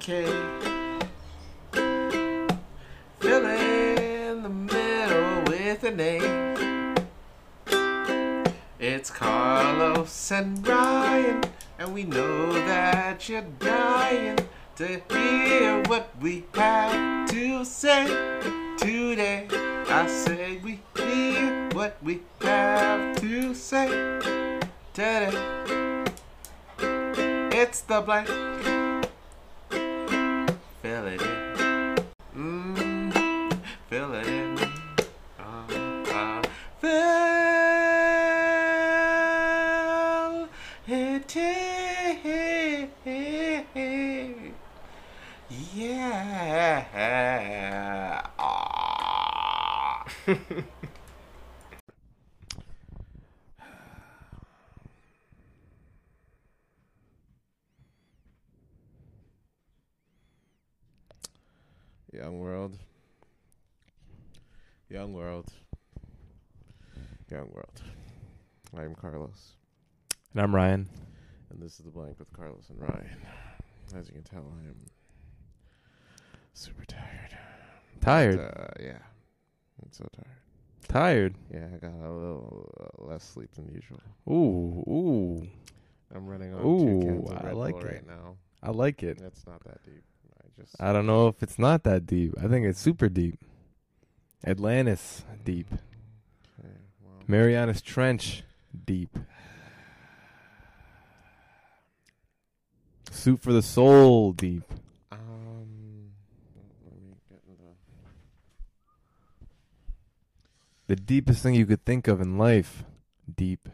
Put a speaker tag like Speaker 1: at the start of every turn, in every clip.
Speaker 1: K. Fill in the middle with an A. It's Carlos and Ryan, and we know that you're dying to hear what we have to say today. I say we hear what we have to say today. It's the blank. Fill it in. Fill it in. Fill it in. Yeah. Young world. Young world. Young world. I'm Carlos.
Speaker 2: And I'm Ryan.
Speaker 1: And this is The Blank with Carlos and Ryan. As you can tell, I am super tired.
Speaker 2: Tired?
Speaker 1: But, yeah. I'm so tired.
Speaker 2: Tired?
Speaker 1: Yeah, I got a little less sleep than usual.
Speaker 2: Ooh.
Speaker 1: I'm running on 2 cans of
Speaker 2: I
Speaker 1: Red
Speaker 2: like
Speaker 1: Bull
Speaker 2: it.
Speaker 1: right now.
Speaker 2: I like it.
Speaker 1: It's not that deep.
Speaker 2: I don't know if it's not that deep. I think it's super deep. Atlantis deep.
Speaker 1: Okay, well.
Speaker 2: Marianas Trench deep. Soup for the Soul deep.
Speaker 1: Let me get into
Speaker 2: The deepest thing you could think of in life. Deep.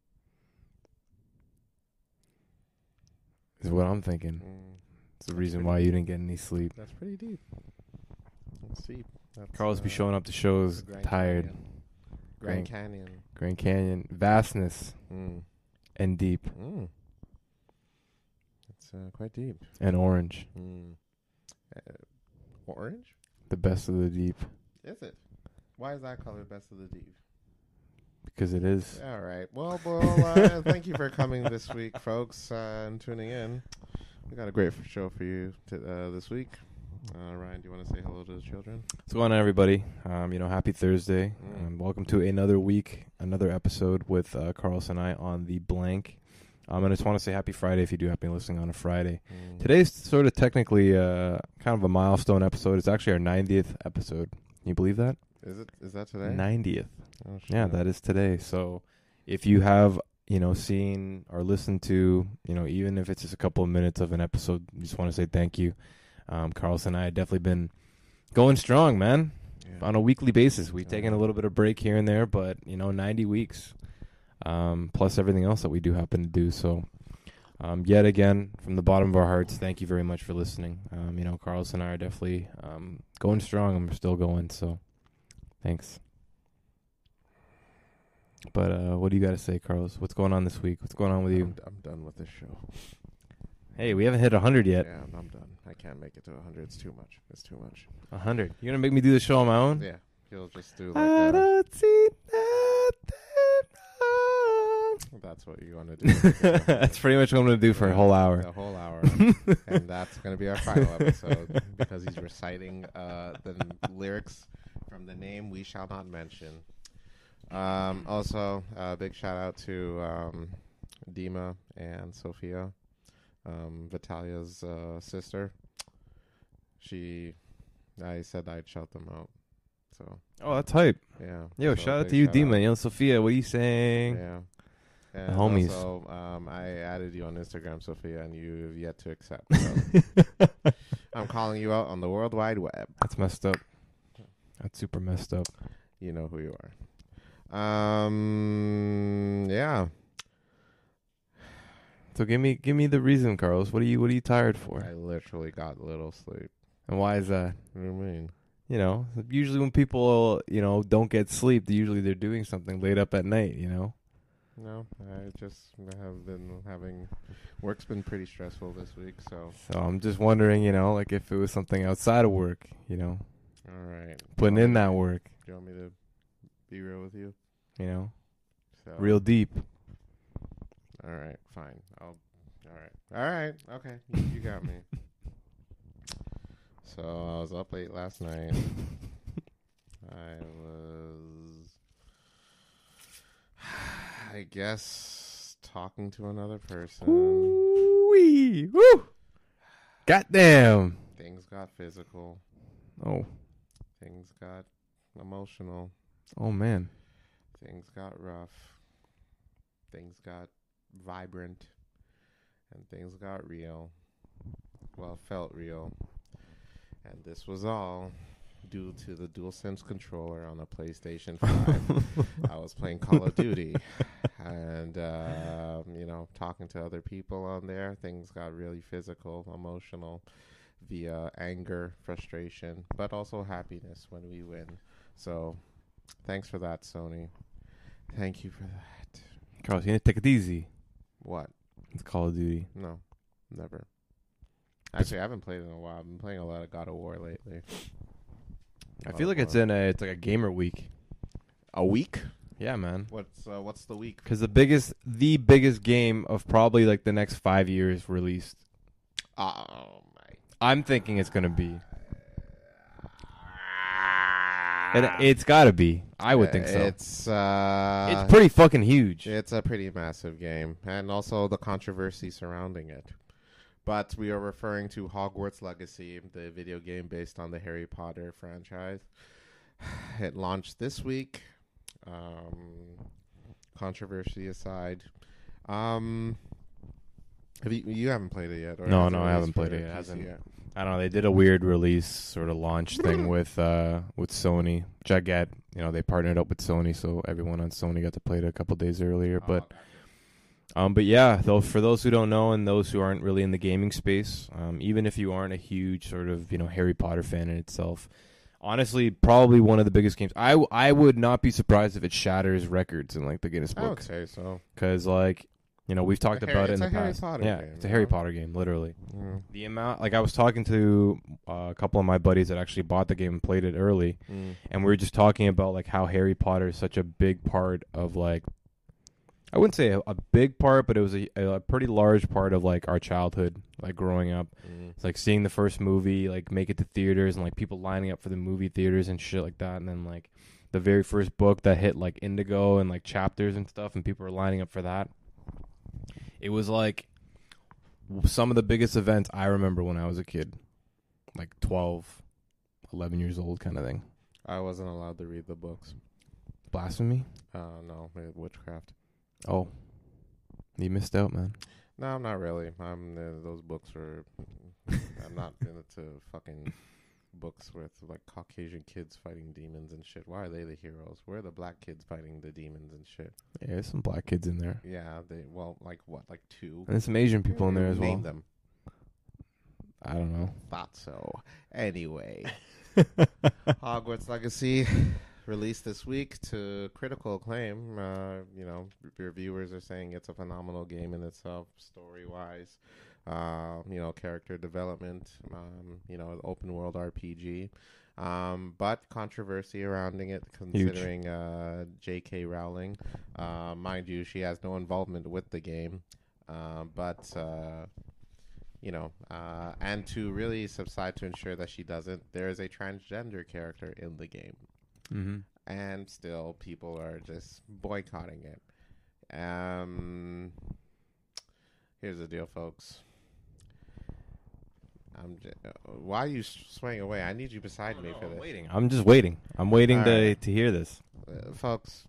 Speaker 2: Is what I'm thinking. It's the reason why you didn't get any sleep.
Speaker 1: That's pretty deep. That's deep. That's,
Speaker 2: Carlos be showing up to shows
Speaker 1: Grand
Speaker 2: tired.
Speaker 1: Canyon. Grand Canyon.
Speaker 2: Grand Canyon. Vastness. And deep.
Speaker 1: It's quite deep.
Speaker 2: And orange.
Speaker 1: Orange?
Speaker 2: The best of the deep.
Speaker 1: Is it? Why is that color best of the deep?
Speaker 2: Because it is.
Speaker 1: All right. Well, thank you for coming this week, folks, and tuning in. We got a great show for you this week. Ryan, do you want to say hello to the children?
Speaker 2: What's going on, everybody? Happy Thursday. Welcome to another week, another episode with Carlos and I on The Blank. I just want to say happy Friday if you do happen to be listening on a Friday. Today's sort of technically kind of a milestone episode. It's actually our 90th episode. Can you believe that?
Speaker 1: Is that today?
Speaker 2: 90th.
Speaker 1: Oh, shit.
Speaker 2: Yeah, that is today. So if you have, seen or listened to, even if it's just a couple of minutes of an episode, just want to say thank you. Carlos and I have definitely been going strong, man. Yeah. On a weekly basis. We've taken a little bit of break here and there, but, 90 weeks. Plus everything else that we do happen to do. So, yet again, from the bottom of our hearts, thank you very much for listening. Carlos and I are definitely going strong, and we're still going. So, thanks. But what do you got to say, Carlos? What's going on this week? What's going on with you?
Speaker 1: I'm done with this show.
Speaker 2: Hey, we haven't hit 100 yet.
Speaker 1: Yeah, I'm done. I can't make it to 100. It's too much.
Speaker 2: 100. You're going to make me do the show on my own?
Speaker 1: Yeah. You'll just do
Speaker 2: I don't see nothing.
Speaker 1: That's what you want to do.
Speaker 2: That's pretty much what I'm going to do for a whole hour.
Speaker 1: A whole hour. And that's going to be our final episode because he's reciting the lyrics from the name we shall not mention. Also, big shout out to Dima and Sophia, Vitalia's sister. I said I'd shout them out. So.
Speaker 2: Oh, that's hype.
Speaker 1: Yeah.
Speaker 2: Yo, shout out to you, Dima. Yo, Sophia, what are you saying?
Speaker 1: Yeah. And
Speaker 2: the homies.
Speaker 1: Also, I added you on Instagram, Sophia, and you've yet to accept. So I'm calling you out on the World Wide Web.
Speaker 2: That's messed up. That's super messed up.
Speaker 1: You know who you are. Yeah.
Speaker 2: So give me the reason, Carlos. What are you tired for?
Speaker 1: I literally got little sleep.
Speaker 2: And why is that?
Speaker 1: What do you mean?
Speaker 2: Usually when people, don't get sleep, they're doing something late up at night,
Speaker 1: No, I just have been having... Work's been pretty stressful this week, so...
Speaker 2: So I'm just wondering, if it was something outside of work,
Speaker 1: All right.
Speaker 2: Putting in that work.
Speaker 1: Do you want me to be real with you? So,
Speaker 2: Real deep.
Speaker 1: All right, fine. All right. Okay, you got me. So I was up late last night. I guess, talking to another person.
Speaker 2: Woo-wee. Woo! Goddamn.
Speaker 1: Things got physical.
Speaker 2: Oh.
Speaker 1: Things got emotional.
Speaker 2: Oh, man.
Speaker 1: Things got rough. Things got vibrant. And things got real. Well, felt real. And this was all due to the DualSense controller on a PlayStation 5. I was playing Call of Duty. And, talking to other people on there. Things got really physical, emotional, via anger, frustration, but also happiness when we win. So, thanks for that, Sony. Thank you for that.
Speaker 2: Carlos, you need to take it easy.
Speaker 1: What?
Speaker 2: It's Call of Duty.
Speaker 1: No, never. Actually, I haven't played in a while. I've been playing a lot of God of War lately.
Speaker 2: I feel like it's like a gamer week.
Speaker 1: A week?
Speaker 2: Yeah, man.
Speaker 1: What's the week?
Speaker 2: Because the biggest game of probably like the next 5 years released.
Speaker 1: Oh my!
Speaker 2: I'm thinking it's gonna be. And it's gotta be. I would think so. It's pretty fucking huge.
Speaker 1: It's a pretty massive game, and also the controversy surrounding it. But we are referring to Hogwarts Legacy, the video game based on the Harry Potter franchise. It launched this week. Controversy aside, you haven't played it yet? Or
Speaker 2: No, I haven't played it yet. I don't know. They did a weird release sort of launch thing with Sony, which I get. They partnered up with Sony, so everyone on Sony got to play it a couple days earlier. But yeah, though, for those who don't know and those who aren't really in the gaming space, even if you aren't a huge sort of Harry Potter fan in itself, honestly, probably one of the biggest games. I would not be surprised if it shatters records in like the Guinness Book.
Speaker 1: I would say so.
Speaker 2: Because we've talked about it in the past.
Speaker 1: Yeah,
Speaker 2: it's a Harry Potter game, literally.
Speaker 1: Mm.
Speaker 2: The amount, I was talking to a couple of my buddies that actually bought the game and played it early, and we were just talking about how Harry Potter is such a big part of I wouldn't say a big part, but it was a pretty large part of our childhood, growing up. It's seeing the first movie, make it to theaters, and people lining up for the movie theaters and shit like that, and then the very first book that hit Indigo and chapters and stuff, and people were lining up for that. It was some of the biggest events I remember when I was a kid, 12, 11 years old kind of thing.
Speaker 1: I wasn't allowed to read the books.
Speaker 2: Blasphemy?
Speaker 1: No, witchcraft.
Speaker 2: Oh, you missed out, man.
Speaker 1: No, I'm not really. Those books are. I'm not into fucking books with Caucasian kids fighting demons and shit. Why are they the heroes? We're the black kids fighting the demons and shit.
Speaker 2: Yeah, there's some black kids in there.
Speaker 1: Yeah, what, 2?
Speaker 2: And there's some Asian people in there as well.
Speaker 1: Name them.
Speaker 2: I don't know.
Speaker 1: Thought so. Anyway, Hogwarts Legacy released this week to critical acclaim. Reviewers are saying it's a phenomenal game in itself, story-wise. Character development. Open world RPG. But controversy surrounding it, considering J.K. Rowling. Mind you, she has no involvement with the game. And to really subside to ensure that she doesn't, there is a transgender character in the game.
Speaker 2: Mm-hmm.
Speaker 1: And still, people are just boycotting it. Here's the deal, folks. Why are you swaying away? I need you beside me for this.
Speaker 2: Waiting. I'm just waiting. I'm waiting to hear this.
Speaker 1: Folks,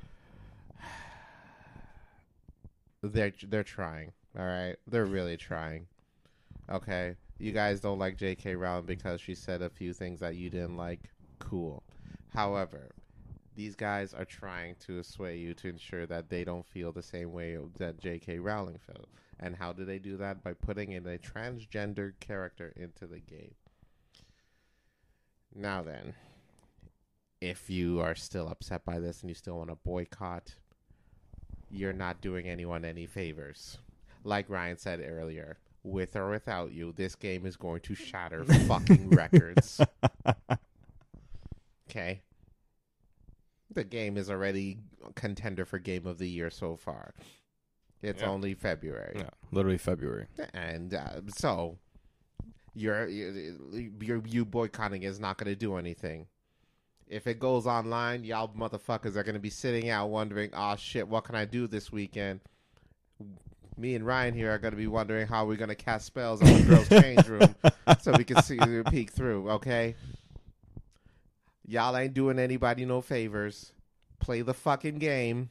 Speaker 1: they're trying. All right? They're really trying. Okay? You guys don't like J.K. Rowling because she said a few things that you didn't like. Cool. However, these guys are trying to sway you to ensure that they don't feel the same way that J.K. Rowling felt. And how do they do that? By putting in a transgender character into the game. Now then, if you are still upset by this and you still want to boycott, you're not doing anyone any favors. Like Ryan said earlier, with or without you, this game is going to shatter fucking records. Okay? The game is already a contender for Game of the Year so far. It's only February.
Speaker 2: Yeah, literally February.
Speaker 1: And so, you boycotting is not going to do anything. If it goes online, y'all motherfuckers are going to be sitting out wondering, oh shit, what can I do this weekend? Me and Ryan here are going to be wondering how we're going to cast spells on the girls' change room so we can see peek through, okay? Y'all ain't doing anybody no favors. Play the fucking game.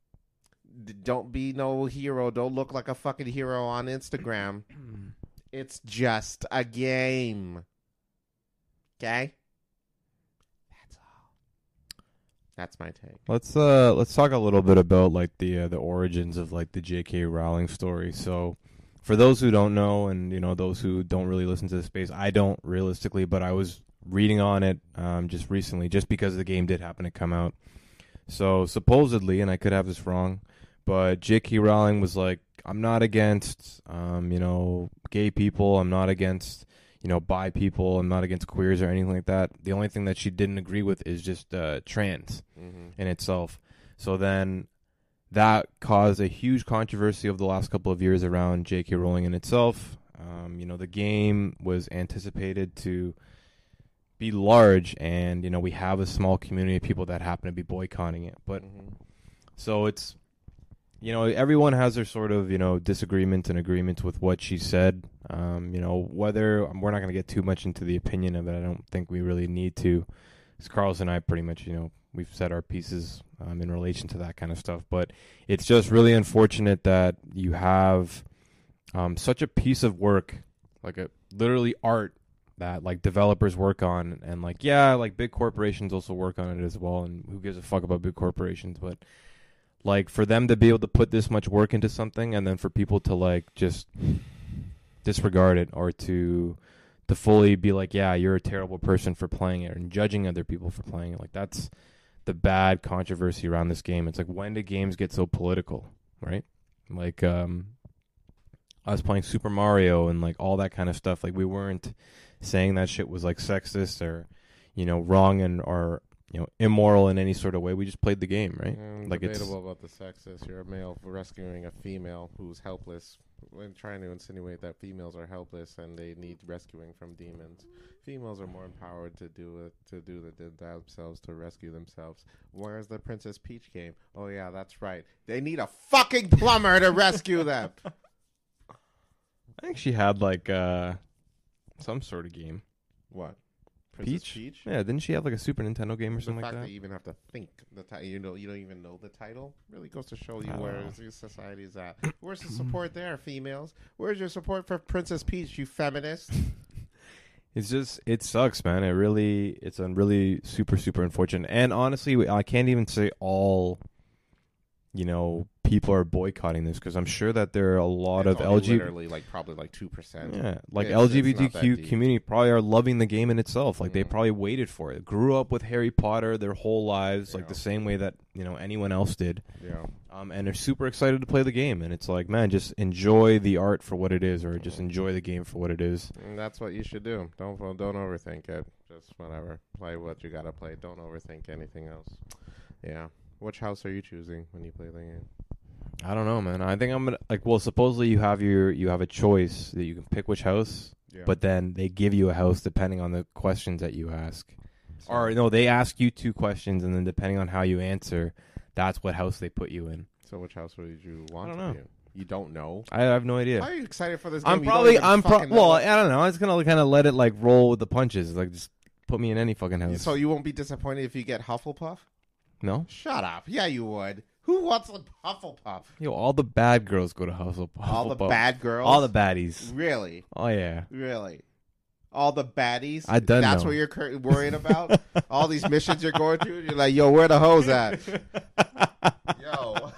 Speaker 1: Don't be no hero. Don't look like a fucking hero on Instagram. It's just a game. Okay? That's all. That's my take.
Speaker 2: Let's talk a little bit about like the origins of like the J.K. Rowling story. So, for those who don't know, and you know those who don't really listen to the space, I don't realistically, but I was reading on it just recently, just because the game did happen to come out. So supposedly, and I could have this wrong, but J.K. Rowling was like, I'm not against, gay people. I'm not against, bi people. I'm not against queers or anything like that. The only thing that she didn't agree with is just trans in itself. So then that caused a huge controversy over the last couple of years around J.K. Rowling in itself. The game was anticipated to be large, and, we have a small community of people that happen to be boycotting it. But so it's, everyone has their sort of, disagreements and agreements with what she said. Whether we're not going to get too much into the opinion of it. I don't think we really need to. Because Carlos and I pretty much, we've said our pieces in relation to that kind of stuff. But it's just really unfortunate that you have such a piece of work, like a literally art that like developers work on, and like big corporations also work on it as well. And who gives a fuck about big corporations? But like, for them to be able to put this much work into something, and then for people to like just disregard it, or to fully be like, yeah, you're a terrible person for playing it, and judging other people for playing it. Like, that's the bad controversy around this game. It's like, when do games get so political, right? Like, I was playing Super Mario and like all that kind of stuff. Like, we weren't saying that shit was like sexist or, wrong or immoral in any sort of way. We just played the game, right?
Speaker 1: Like, debatable about the sexist. You're a male rescuing a female who's helpless, when trying to insinuate that females are helpless and they need rescuing from demons. Females are more empowered to do themselves, to rescue themselves. Where's the Princess Peach game? Oh yeah, that's right. They need a fucking plumber to rescue them.
Speaker 2: I think she had like some sort of game.
Speaker 1: What?
Speaker 2: Peach? Yeah, didn't she have like a Super Nintendo game or something like that?
Speaker 1: The fact that you even have to think the title, you don't even know the title, really goes to show you where your society is at. Where's the support there, females? Where's your support for Princess Peach, you feminist?
Speaker 2: It's just, it sucks, man. It's a really super, super unfortunate. And honestly, I can't even say all, people are boycotting this, because I'm sure that there are a lot of
Speaker 1: literally probably 2%.
Speaker 2: Yeah, like LGBTQ community probably are loving the game in itself. Like, they probably waited for it. Grew up with Harry Potter their whole lives, like the same way that anyone else did.
Speaker 1: Yeah.
Speaker 2: And they're super excited to play the game. And it's like, man, just enjoy the art for what it is, or just enjoy the game for what it is.
Speaker 1: And that's what you should do. Don't overthink it. Just whatever. Play what you gotta play. Don't overthink anything else. Yeah. Which house are you choosing when you play the game?
Speaker 2: I don't know, man. I think I'm gonna supposedly you have a choice that you can pick which house, but then they give you a house depending on the questions that you ask. So, or no, they ask you 2 questions, and then depending on how you answer, that's what house they put you in.
Speaker 1: So which house would you want to be in? You don't know?
Speaker 2: I have no idea.
Speaker 1: Are you excited for this game?
Speaker 2: I don't know. I was gonna kind of let it like roll with the punches. Like, just put me in any fucking house.
Speaker 1: So you won't be disappointed if you get Hufflepuff?
Speaker 2: No.
Speaker 1: Shut up. Yeah, you would. Who wants a Hufflepuff?
Speaker 2: Yo, all the bad girls go to Hufflepuff.
Speaker 1: All the bad girls?
Speaker 2: All the baddies.
Speaker 1: Really?
Speaker 2: Oh, yeah.
Speaker 1: Really? All the baddies?
Speaker 2: I done
Speaker 1: That's
Speaker 2: know.
Speaker 1: what you're worried about? All these missions you're going through? You're like, yo, where the hoes at? Yo.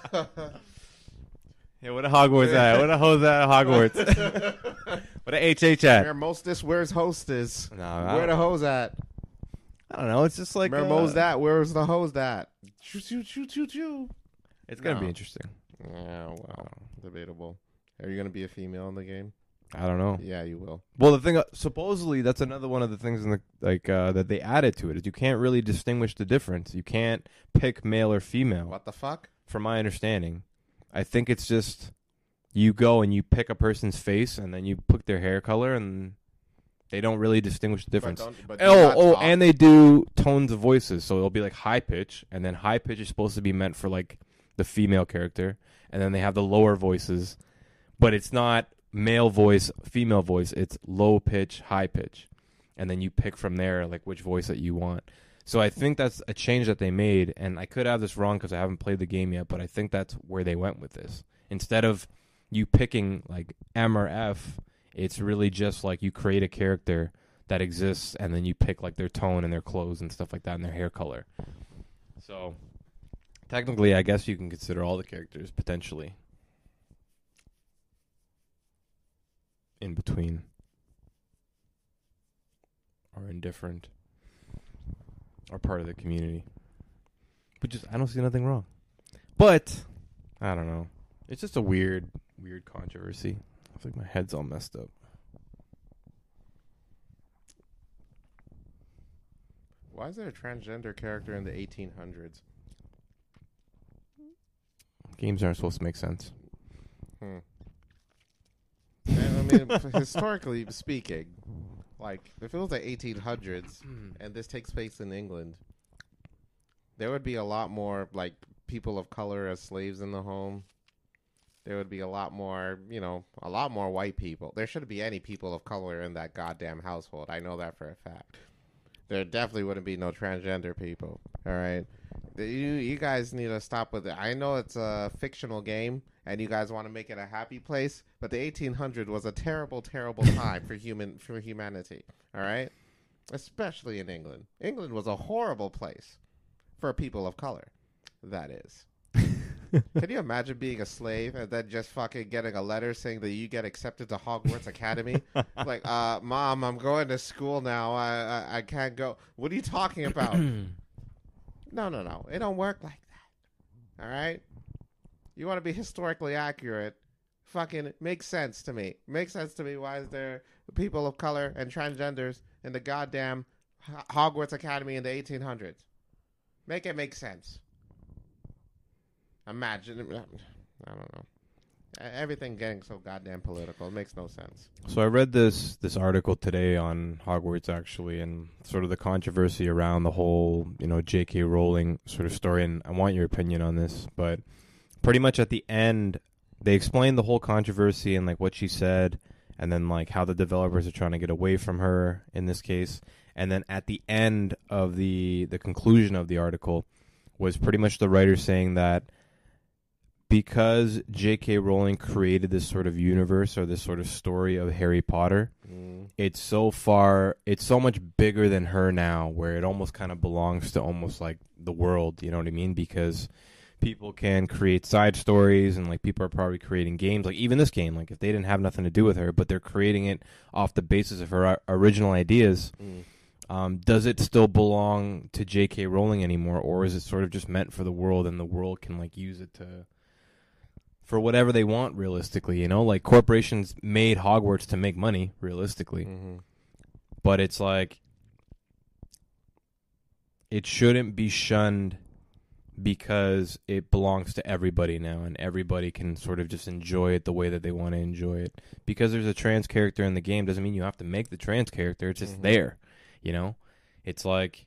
Speaker 2: Yeah, where the Hogwarts at? Where the hoes at Hogwarts? Where the HH at?
Speaker 1: Where Mostess, where's Hostess?
Speaker 2: No,
Speaker 1: where the hoes at?
Speaker 2: I don't know. It's just like...
Speaker 1: Where Mo's that? Where's the hoes at? Choo.
Speaker 2: It's going to be interesting.
Speaker 1: Yeah, well, debatable. Are you going to be a female in the game?
Speaker 2: I don't know.
Speaker 1: Yeah, you will.
Speaker 2: Well, the thing, supposedly, that's another one of the things in the that they added to it, is you can't really distinguish the difference. You can't pick male or female.
Speaker 1: What the fuck?
Speaker 2: From my understanding. I think it's just you go and you pick a person's face, and then you pick their hair color, and They don't really distinguish the difference.
Speaker 1: But
Speaker 2: And they do tones of voices. So it'll be like high pitch, and then high pitch is supposed to be meant for like the female character, and then they have the lower voices, but it's not male voice, female voice. It's low pitch, high pitch, and then you pick from there like which voice that you want. So I think that's a change that they made, and I could have this wrong because I haven't played the game yet, but I think that's where they went with this. Instead of you picking like M or F, it's really just like you create a character that exists, and then you pick like their tone and their clothes and stuff like that and their hair color. So technically, I guess you can consider all the characters potentially in between or indifferent or part of the community. But just I don't see nothing wrong. But I don't know. It's just a weird controversy. I think my head's all messed up.
Speaker 1: Why is there a transgender character in the 1800s?
Speaker 2: Games aren't supposed to make sense.
Speaker 1: And, I mean, historically speaking, like, if it was the 1800s and this takes place in England, there would be a lot more, like, people of color as slaves in the home. There would be a lot more, a lot more white people. There shouldn't be any people of color in that goddamn household. I know that for a fact. There definitely wouldn't be no transgender people. All right? You guys need to stop with it. I know it's a fictional game, and you guys want to make it a happy place, but the 1800s was a terrible, terrible time for humanity. All right? Especially in England. England was a horrible place for people of color. That is. Can you imagine being a slave and then just fucking getting a letter saying that you get accepted to Hogwarts Academy? Like, Mom, I'm going to school now. I can't go. What are you talking about? No. It don't work like that. All right? You want to be historically accurate? Fucking makes sense to me. Makes sense to me. Why is there people of color and transgenders in the goddamn Hogwarts Academy in the 1800s? Make it make sense. Imagine, I don't know. Everything getting so goddamn political. It makes no sense.
Speaker 2: So I read this article today on Hogwarts, actually, and sort of the controversy around the whole, J.K. Rowling sort of story, and I want your opinion on this. But pretty much at the end, they explained the whole controversy and, like, what she said, and then, like, how the developers are trying to get away from her in this case. And then at the end of the conclusion of the article was pretty much the writer saying that because J.K. Rowling created this sort of universe or this sort of story of Harry Potter, it's so much bigger than her now, where it almost kind of belongs to almost like the world, you know what I mean? Because people can create side stories, and like people are probably creating games, like even this game, like if they didn't have nothing to do with her, but they're creating it off the basis of her original ideas. Does it still belong to J.K. Rowling anymore, or is it sort of just meant for the world, and the world can like use it for whatever they want, realistically, like corporations made Hogwarts to make money, realistically. But it's like, it shouldn't be shunned because it belongs to everybody now, and everybody can sort of just enjoy it the way that they want to enjoy it. Because there's a trans character in the game doesn't mean you have to make the trans character. It's just there, It's like,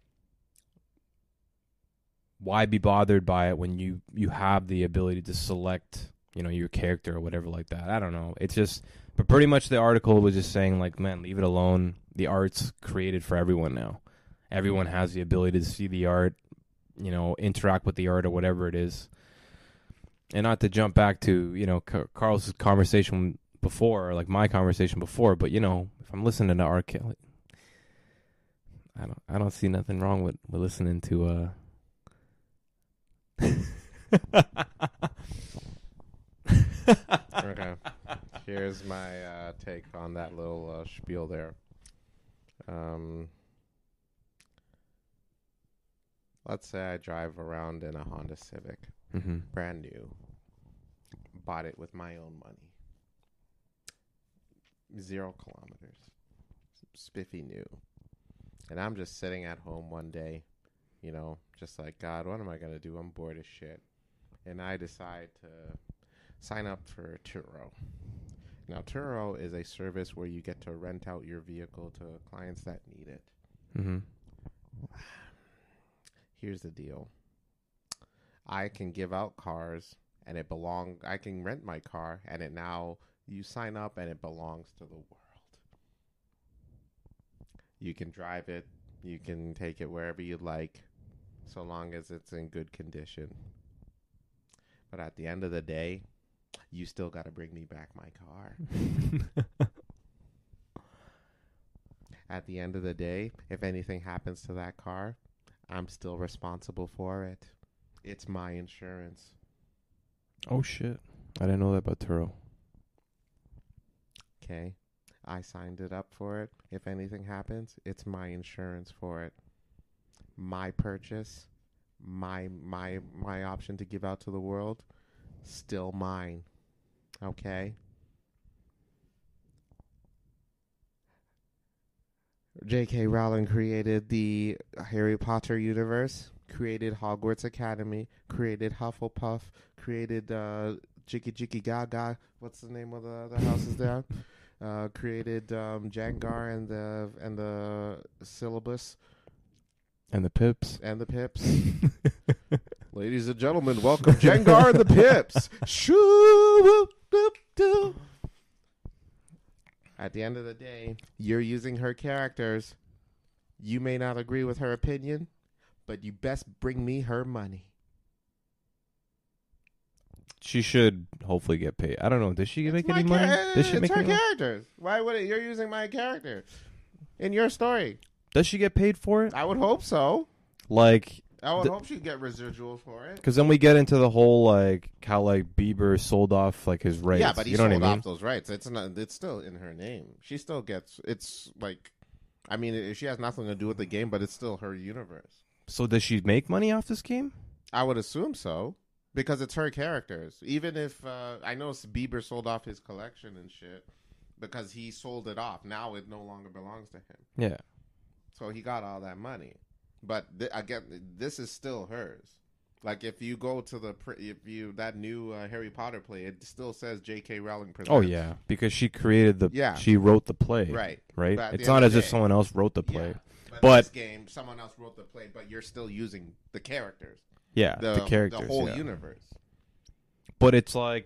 Speaker 2: why be bothered by it when you have the ability to select, your character or whatever like that? I don't know. It's just, but pretty much the article was just saying, like, man, leave it alone. The art's created for everyone now. Everyone has the ability to see the art, interact with the art or whatever it is. And not to jump back to, Carl's conversation before, or like my conversation before, but, if I'm listening to R. Kelly, I don't see nothing wrong with listening to
Speaker 1: Okay. Here's my take on that little spiel there. Let's say I drive around in a Honda Civic, brand new, bought it with my own money, 0 kilometers, spiffy new, and I'm just sitting at home one day, just like, God, what am I going to do? I'm bored as shit. And I decide to sign up for Turo. Now, Turo is a service where you get to rent out your vehicle to clients that need it.
Speaker 2: Mm-hmm.
Speaker 1: Here's the deal. I can give out cars and I can rent my car and you sign up and it belongs to the world. You can drive it. You can take it wherever you'd like, so long as it's in good condition. But at the end of the day, you still got to bring me back my car. At the end of the day, if anything happens to that car, I'm still responsible for it. It's my insurance.
Speaker 2: Oh, shit. I didn't know that about Turo.
Speaker 1: Okay. I signed it up for it. If anything happens, it's my insurance for it. My purchase, my option to give out to the world, still mine. Okay? J.K. Rowling created the Harry Potter universe, created Hogwarts Academy, created Hufflepuff, created Jiggy Jiggy Gaga. What's the name of the other houses there? Created Jangar and the syllabus.
Speaker 2: And the Pips.
Speaker 1: And the Pips. Ladies and gentlemen, welcome Jangar and the Pips. Shoo, doop, doop. At the end of the day, you're using her characters. You may not agree with her opinion, but you best bring me her money.
Speaker 2: She should hopefully get paid. I don't know. Does she make any money? Does she
Speaker 1: it's
Speaker 2: make
Speaker 1: her
Speaker 2: any money?
Speaker 1: characters. Why would it? You're using my character in your story.
Speaker 2: Does she get paid for it?
Speaker 1: I would hope so.
Speaker 2: Like,
Speaker 1: I would hope she'd get residuals for it.
Speaker 2: Because then we get into the whole like how like Bieber sold off like his rights.
Speaker 1: Yeah, but he
Speaker 2: you know
Speaker 1: sold
Speaker 2: what I mean?
Speaker 1: off those rights. It's not. It's still in her name. She still gets. It's like, I mean, she has nothing to do with the game, but it's still her universe.
Speaker 2: So does she make money off this game?
Speaker 1: I would assume so. Because it's her characters. Even if, I know Bieber sold off his collection and shit, because he sold it off. Now it no longer belongs to him.
Speaker 2: Yeah.
Speaker 1: So he got all that money. But again, this is still hers. Like if you go to that new Harry Potter play, it still says J.K. Rowling presents.
Speaker 2: Oh yeah, because she created she wrote the play. Right? It's not as if someone else wrote the play.
Speaker 1: Yeah.
Speaker 2: But
Speaker 1: this game, someone else wrote the play, but you're still using the characters.
Speaker 2: Yeah, the characters.
Speaker 1: The whole universe.
Speaker 2: But it's like,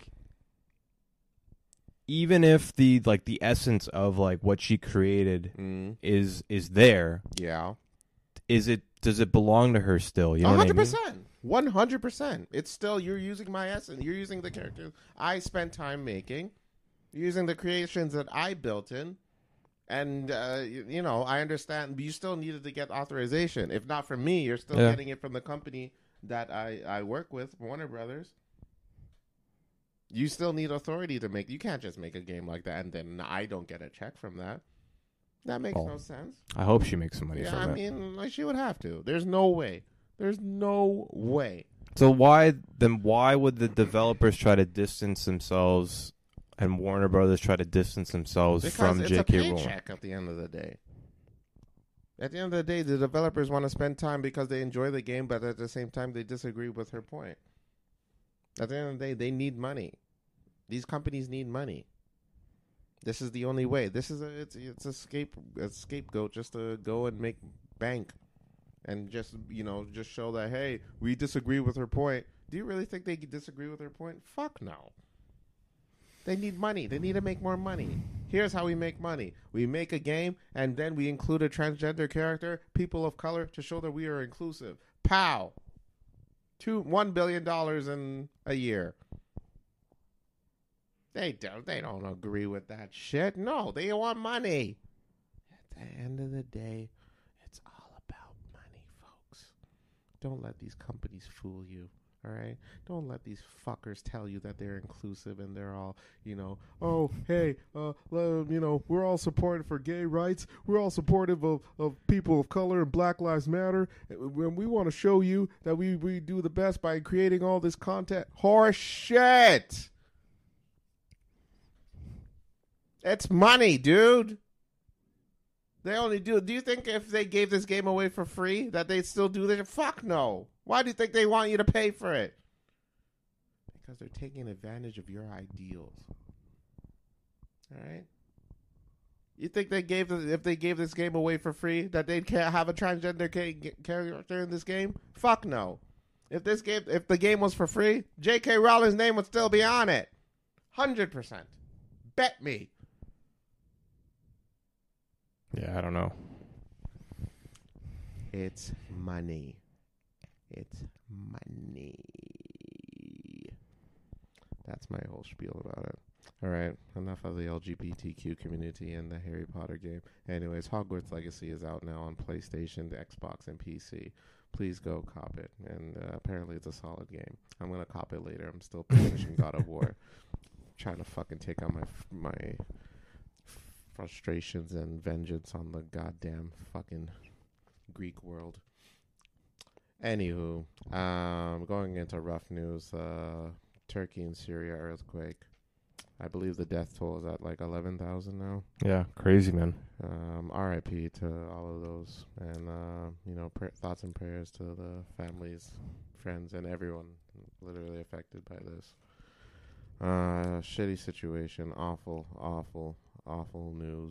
Speaker 2: even if the essence of like what she created is there.
Speaker 1: Yeah.
Speaker 2: Does it belong to her still? You know
Speaker 1: 100%. 100%. It's still, you're using my essence. You're using the characters I spent time making. You're using the creations that I built in. And, you know, I understand. But you still needed to get authorization. If not from me, you're still getting it from the company that I work with, Warner Brothers. You still need authority to make. You can't just make a game like that and then I don't get a check from that. That makes no sense.
Speaker 2: I hope she makes some money from that.
Speaker 1: I mean, like, she would have to. There's no way. There's no way.
Speaker 2: So why would the developers try to distance themselves and Warner Brothers try to distance themselves from J.K. Rowling?
Speaker 1: Because it's a paycheck at the end of the day. At the end of the day, the developers want to spend time because they enjoy the game, but at the same time, they disagree with her point. At the end of the day, they need money. These companies need money. This is the only way. This is it's a scapegoat just to go and make bank, and just show that, hey, we disagree with her point. Do you really think they disagree with her point? Fuck no. They need money. They need to make more money. Here's how we make money. We make a game, and then we include a transgender character, people of color, to show that we are inclusive. Pow! $1 billion in a year. They don't agree with that shit. No, they want money. At the end of the day, it's all about money, folks. Don't let these companies fool you. All right? Don't let these fuckers tell you that they're inclusive and they're all, oh, hey, we're all supportive for gay rights. We're all supportive of people of color and Black Lives Matter. And we want to show you that we do the best by creating all this content. Horse shit. It's money, dude. They only do you think if they gave this game away for free that they'd still do this? Fuck no. Why do you think they want you to pay for it? Because they're taking advantage of your ideals. All right. You think if they gave this game away for free, that they'd have a transgender character in this game? Fuck no. If the game was for free, J.K. Rowling's name would still be on it. 100%. Bet me.
Speaker 2: Yeah, I don't know.
Speaker 1: It's money. It's money. That's my whole spiel about it. All right, enough of the LGBTQ community and the Harry Potter game. Anyways, Hogwarts Legacy is out now on PlayStation, Xbox, and PC. Please go cop it. And apparently it's a solid game. I'm going to cop it later. I'm still finishing God of War. Trying to fucking take out my frustrations and vengeance on the goddamn fucking Greek world. Anywho, going into rough news, Turkey and Syria earthquake. I believe the death toll is at like 11,000 now.
Speaker 2: Yeah, crazy, man.
Speaker 1: RIP to all of those. And, thoughts and prayers to the families, friends, and everyone literally affected by this. Shitty situation. Awful, awful, awful news.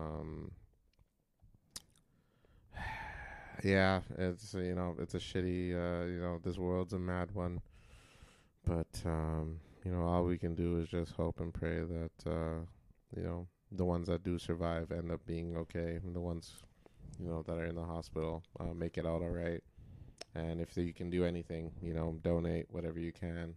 Speaker 1: Yeah, it's, it's a shitty, this world's a mad one. But, all we can do is just hope and pray that, the ones that do survive end up being okay. And the ones, that are in the hospital make it out all right. And if you can do anything, donate whatever you can.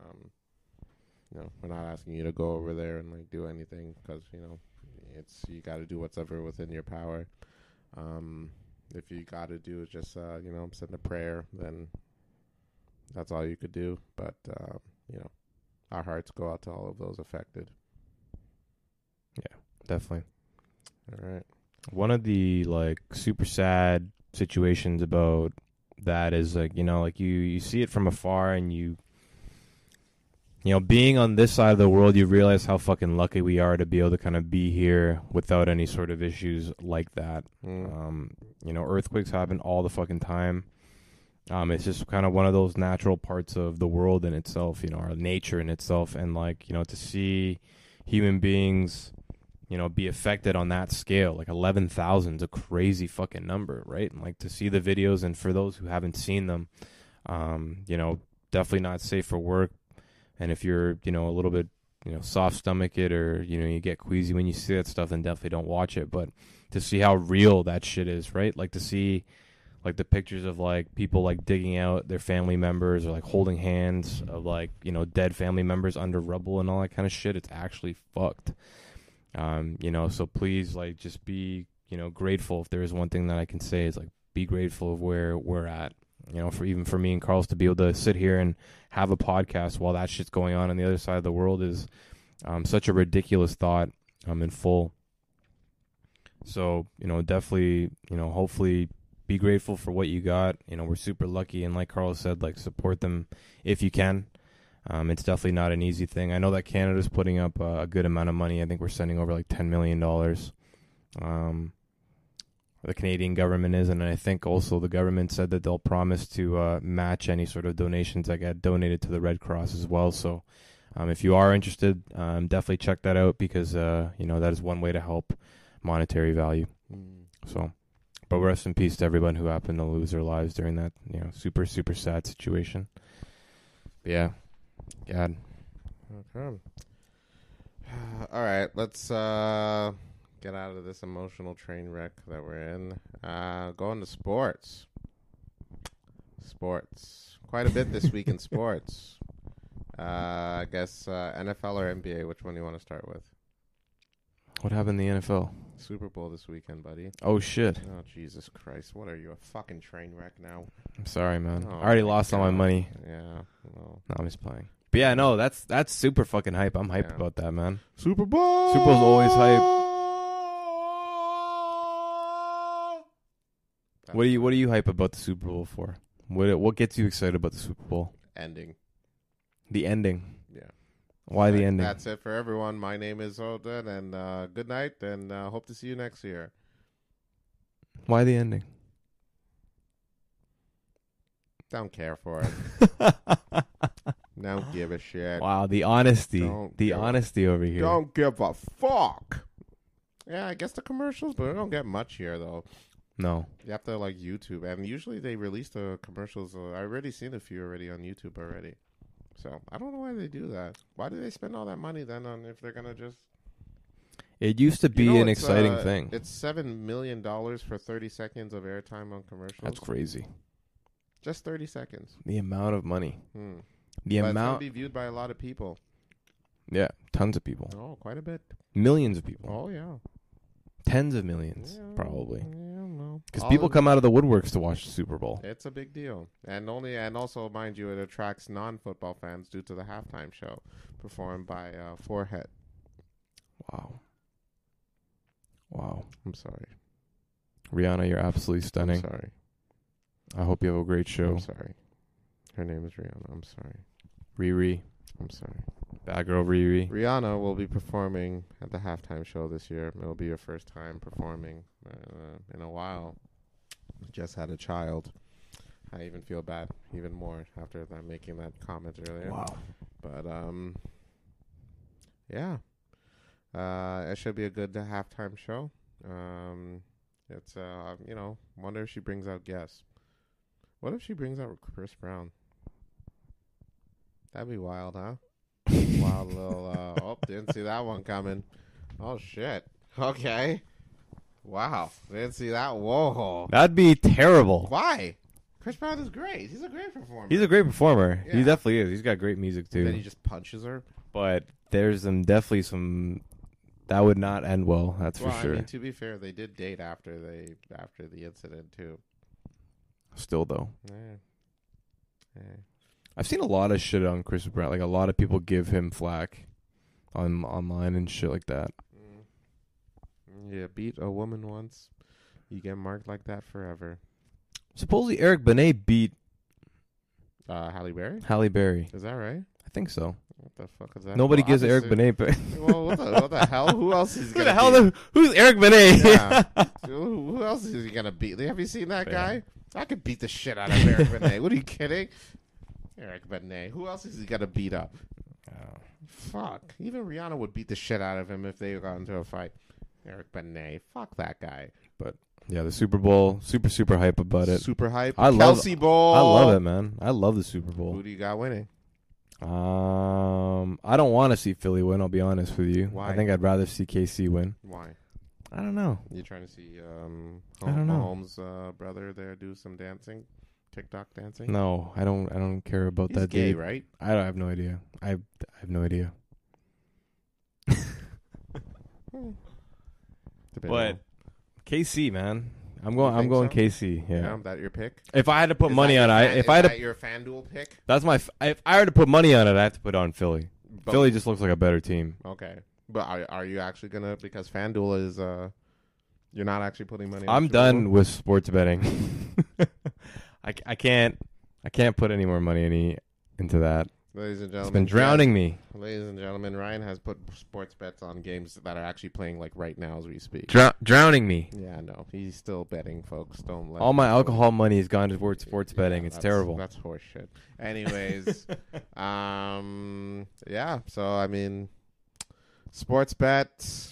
Speaker 1: We're not asking you to go over there and, do anything because, you got to do whatever within your power. If you got to do is just, send a prayer, then that's all you could do. But, our hearts go out to all of those affected.
Speaker 2: Yeah, definitely.
Speaker 1: All right.
Speaker 2: One of the super sad situations about that is you see it from afar and being on this side of the world, you realize how fucking lucky we are to be able to kind of be here without any sort of issues like that. Earthquakes happen all the fucking time. It's just kind of one of those natural parts of the world in itself, our nature in itself. And to see human beings, be affected on that scale, 11,000 is a crazy fucking number, right? And to see the videos, and for those who haven't seen them, definitely not safe for work. And if you're, a little bit, soft stomach it, or, you get queasy when you see that stuff, then definitely don't watch it. But to see how real that shit is, right? To see the pictures of people digging out their family members, or holding hands of dead family members under rubble and all that kind of shit. It's actually fucked. So please just be, grateful. If there is one thing that I can say is be grateful of where we're at. For me and Carlos to be able to sit here and have a podcast while that shit's going on the other side of the world is such a ridiculous thought in full. So, definitely, hopefully be grateful for what you got. We're super lucky, and like Carlos said, support them if you can. It's definitely not an easy thing. I know that Canada's putting up a good amount of money. I think we're sending over $10 million. The Canadian government is, and I think also the government said that they'll promise to match any sort of donations that get donated to the Red Cross as well. So if you are interested, definitely check that out, because that is one way to help monetary value. So, but rest in peace to everyone who happened to lose their lives during that super, super sad situation. But yeah, God.
Speaker 1: Okay. All right, let's get out of this emotional train wreck that we're in. Going to sports. Quite a bit this week in sports. I guess NFL or NBA. Which one do you want to start with?
Speaker 2: What happened in the NFL?
Speaker 1: Super Bowl this weekend, buddy.
Speaker 2: Oh, shit.
Speaker 1: Oh, Jesus Christ. What are you, a fucking train wreck now?
Speaker 2: I'm sorry, man.
Speaker 1: Oh,
Speaker 2: I already lost all my money.
Speaker 1: Yeah. Well.
Speaker 2: No, I'm just playing. But yeah, no, that's super fucking hype. I'm hyped about that, man.
Speaker 1: Super Bowl!
Speaker 2: Super Bowl's always hype. What are you hype about the Super Bowl for? What gets you excited about the Super Bowl?
Speaker 1: Ending.
Speaker 2: The ending.
Speaker 1: Yeah.
Speaker 2: Why the ending?
Speaker 1: That's it for everyone. My name is Odin, and good night, and hope to see you next year.
Speaker 2: Why the ending?
Speaker 1: Don't care for it. Don't give a shit.
Speaker 2: Wow, the honesty.
Speaker 1: Don't
Speaker 2: The
Speaker 1: give a-
Speaker 2: honesty over here.
Speaker 1: Don't give a fuck. Yeah, I guess the commercials, but we don't get much here though.
Speaker 2: No.
Speaker 1: You have to like YouTube, and usually they release the commercials. I've already seen a few already on YouTube already. So I don't know why they do that. Why do they spend all that money then on if they're gonna just?
Speaker 2: It used to be an exciting thing.
Speaker 1: It's $7 million for 30 seconds of airtime on commercials.
Speaker 2: That's crazy.
Speaker 1: Just 30 seconds.
Speaker 2: The amount of money. The
Speaker 1: But it's
Speaker 2: amount.
Speaker 1: gonna be viewed by a lot of people.
Speaker 2: Yeah, tons of people.
Speaker 1: Oh, quite a bit.
Speaker 2: Millions of people.
Speaker 1: Oh yeah.
Speaker 2: Tens of millions,
Speaker 1: Yeah,
Speaker 2: probably.
Speaker 1: Yeah, no.
Speaker 2: Because
Speaker 1: All
Speaker 2: people
Speaker 1: of-
Speaker 2: come out of the woodworks to watch the Super Bowl.
Speaker 1: It's a big deal, and also, mind you, it attracts non-football fans due to the halftime show performed by Forehead.
Speaker 2: Wow. Wow.
Speaker 1: I'm sorry.
Speaker 2: Rihanna, you're absolutely stunning.
Speaker 1: I'm sorry.
Speaker 2: I hope you have a great show.
Speaker 1: I'm sorry. Her name is Rihanna. I'm sorry.
Speaker 2: Riri.
Speaker 1: I'm sorry.
Speaker 2: Bad girl Riri.
Speaker 1: Rihanna will be performing at the halftime show this year. It'll be her first time performing in a while. Just had a child. I even feel bad even more after that making that comment earlier.
Speaker 2: Wow.
Speaker 1: But yeah, it should be a good halftime show. It's wonder if she brings out guests. What if she brings out Chris Brown? That'd be wild, huh? Wild little. Didn't see that one coming. Oh shit. Okay. Wow, didn't see that. Whoa.
Speaker 2: That'd be terrible.
Speaker 1: Why? Chris Brown is great. He's a great performer.
Speaker 2: He's a great performer. He
Speaker 1: Yeah.
Speaker 2: definitely is. He's got great music too.
Speaker 1: Then he just punches her.
Speaker 2: But there's definitely some that would not end well. That's
Speaker 1: Well,
Speaker 2: for sure.
Speaker 1: I mean, to be fair, they did date after the incident too.
Speaker 2: Still though,
Speaker 1: Yeah.
Speaker 2: I've seen a lot of shit on Chris Brown. Like a lot of people give him flack online and shit like that.
Speaker 1: Yeah, beat a woman once, you get marked like that forever.
Speaker 2: Supposedly Eric Benet beat
Speaker 1: Halle Berry?
Speaker 2: Halle Berry.
Speaker 1: Is that right?
Speaker 2: I think so.
Speaker 1: What the fuck is that?
Speaker 2: Nobody
Speaker 1: Well,
Speaker 2: gives Eric
Speaker 1: obviously-
Speaker 2: Benet.
Speaker 1: Well, what the hell? Who else is
Speaker 2: Who
Speaker 1: gonna
Speaker 2: the hell?
Speaker 1: beat?
Speaker 2: Who's Eric Benet?
Speaker 1: Yeah. Who else is he gonna beat? Have you seen that
Speaker 2: Yeah.
Speaker 1: guy? I could beat the shit out of Eric Benet. What are you kidding? Eric Benet. Who else is he gonna beat up? Fuck. Even Rihanna would beat the shit out of him if they got into a fight. Eric Benet. Fuck that guy.
Speaker 2: Yeah, the Super Bowl, super hype about it.
Speaker 1: Super hype.
Speaker 2: I love-
Speaker 1: Kelsey Bowl.
Speaker 2: I love it, man. I love the Super Bowl.
Speaker 1: Who do you got winning?
Speaker 2: I don't want to see Philly win. I'll be honest with you.
Speaker 1: Why?
Speaker 2: I think I'd rather see KC win.
Speaker 1: Why?
Speaker 2: I don't know.
Speaker 1: You trying to see
Speaker 2: I don't know.
Speaker 1: Mahomes' brother there do some dancing, TikTok dancing?
Speaker 2: No, I don't care about
Speaker 1: He's
Speaker 2: that.
Speaker 1: gay,
Speaker 2: dude.
Speaker 1: right?
Speaker 2: I have no idea. I have no idea. But KC, man, I'm going
Speaker 1: think so?
Speaker 2: KC. Yeah.
Speaker 1: That your pick?
Speaker 2: If I had to put
Speaker 1: Is
Speaker 2: money
Speaker 1: that
Speaker 2: on
Speaker 1: your
Speaker 2: it, if I had to,
Speaker 1: your FanDuel pick?
Speaker 2: that's my. If I had to put money on it, I have to put on Philly.
Speaker 1: But-
Speaker 2: Philly just looks like a better team.
Speaker 1: Okay, but are you actually gonna, because FanDuel is you're not actually putting money.
Speaker 2: I'm
Speaker 1: on
Speaker 2: done with sports betting. I can't put any more money into that.
Speaker 1: Ladies and gentlemen,
Speaker 2: It's been drowning me.
Speaker 1: Ladies and gentlemen, Ryan has put sports bets on games that are actually playing like right now as we speak.
Speaker 2: Drowning me.
Speaker 1: Yeah, no, he's still betting, folks. Don't let
Speaker 2: All
Speaker 1: him
Speaker 2: my
Speaker 1: fool
Speaker 2: alcohol money has gone towards sports
Speaker 1: you.
Speaker 2: betting.
Speaker 1: Yeah,
Speaker 2: It's
Speaker 1: that's-
Speaker 2: terrible.
Speaker 1: That's horseshit. Anyways, yeah. So I mean, sports bets.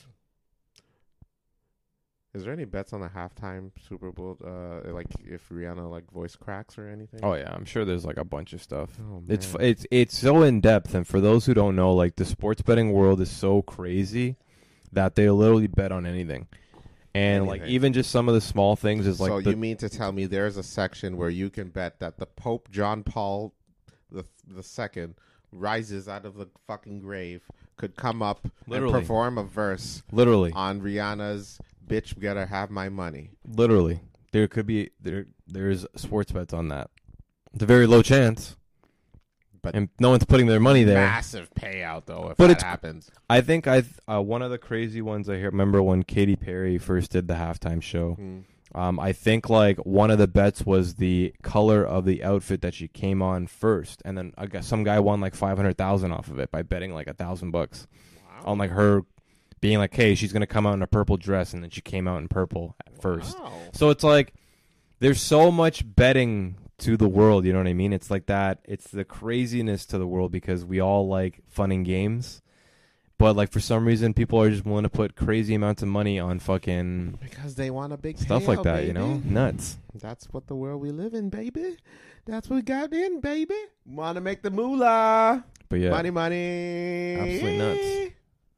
Speaker 1: Is there any bets on the halftime Super Bowl? Like if Rihanna like voice cracks or anything?
Speaker 2: Oh yeah, I'm sure there's like a bunch of stuff.
Speaker 1: Oh,
Speaker 2: It's
Speaker 1: man.
Speaker 2: it's so in depth, and for those who don't know, like the sports betting world is so crazy that they literally bet on anything, and like
Speaker 1: Anything.
Speaker 2: even just some of the small things is like
Speaker 1: So
Speaker 2: the,
Speaker 1: you mean to tell me there's a section where you can bet that the Pope John Paul the second rises out of the fucking grave, could come up
Speaker 2: Literally.
Speaker 1: and perform a verse
Speaker 2: literally
Speaker 1: on Rihanna's "Bitch Better Have My Money"?
Speaker 2: there could be there's sports bets on that. It's a very low chance,
Speaker 1: But
Speaker 2: and no one's putting their money there.
Speaker 1: massive payout though if
Speaker 2: But
Speaker 1: that
Speaker 2: it's-
Speaker 1: happens.
Speaker 2: I think one of the crazy ones I remember when Katy Perry first did the halftime show. I think like one of the bets was the color of the outfit that she came on first, and then I guess some guy won like $500,000 off of it by betting like $1,000
Speaker 1: Wow.
Speaker 2: on like her being like, hey, she's gonna come out in a purple dress, and then she came out in purple at first.
Speaker 1: Wow.
Speaker 2: So it's like there's so much betting to the world. You know what I mean? It's like that. It's the craziness to the world because we all like fun and games. But like for some reason, people are just willing to put crazy amounts of money on fucking
Speaker 1: because they want a big
Speaker 2: stuff
Speaker 1: payout,
Speaker 2: like that.
Speaker 1: baby.
Speaker 2: You know, nuts.
Speaker 1: That's what the world we live in, baby. That's what we got in, baby. Want to make the moolah.
Speaker 2: But yeah,
Speaker 1: money.
Speaker 2: absolutely nuts.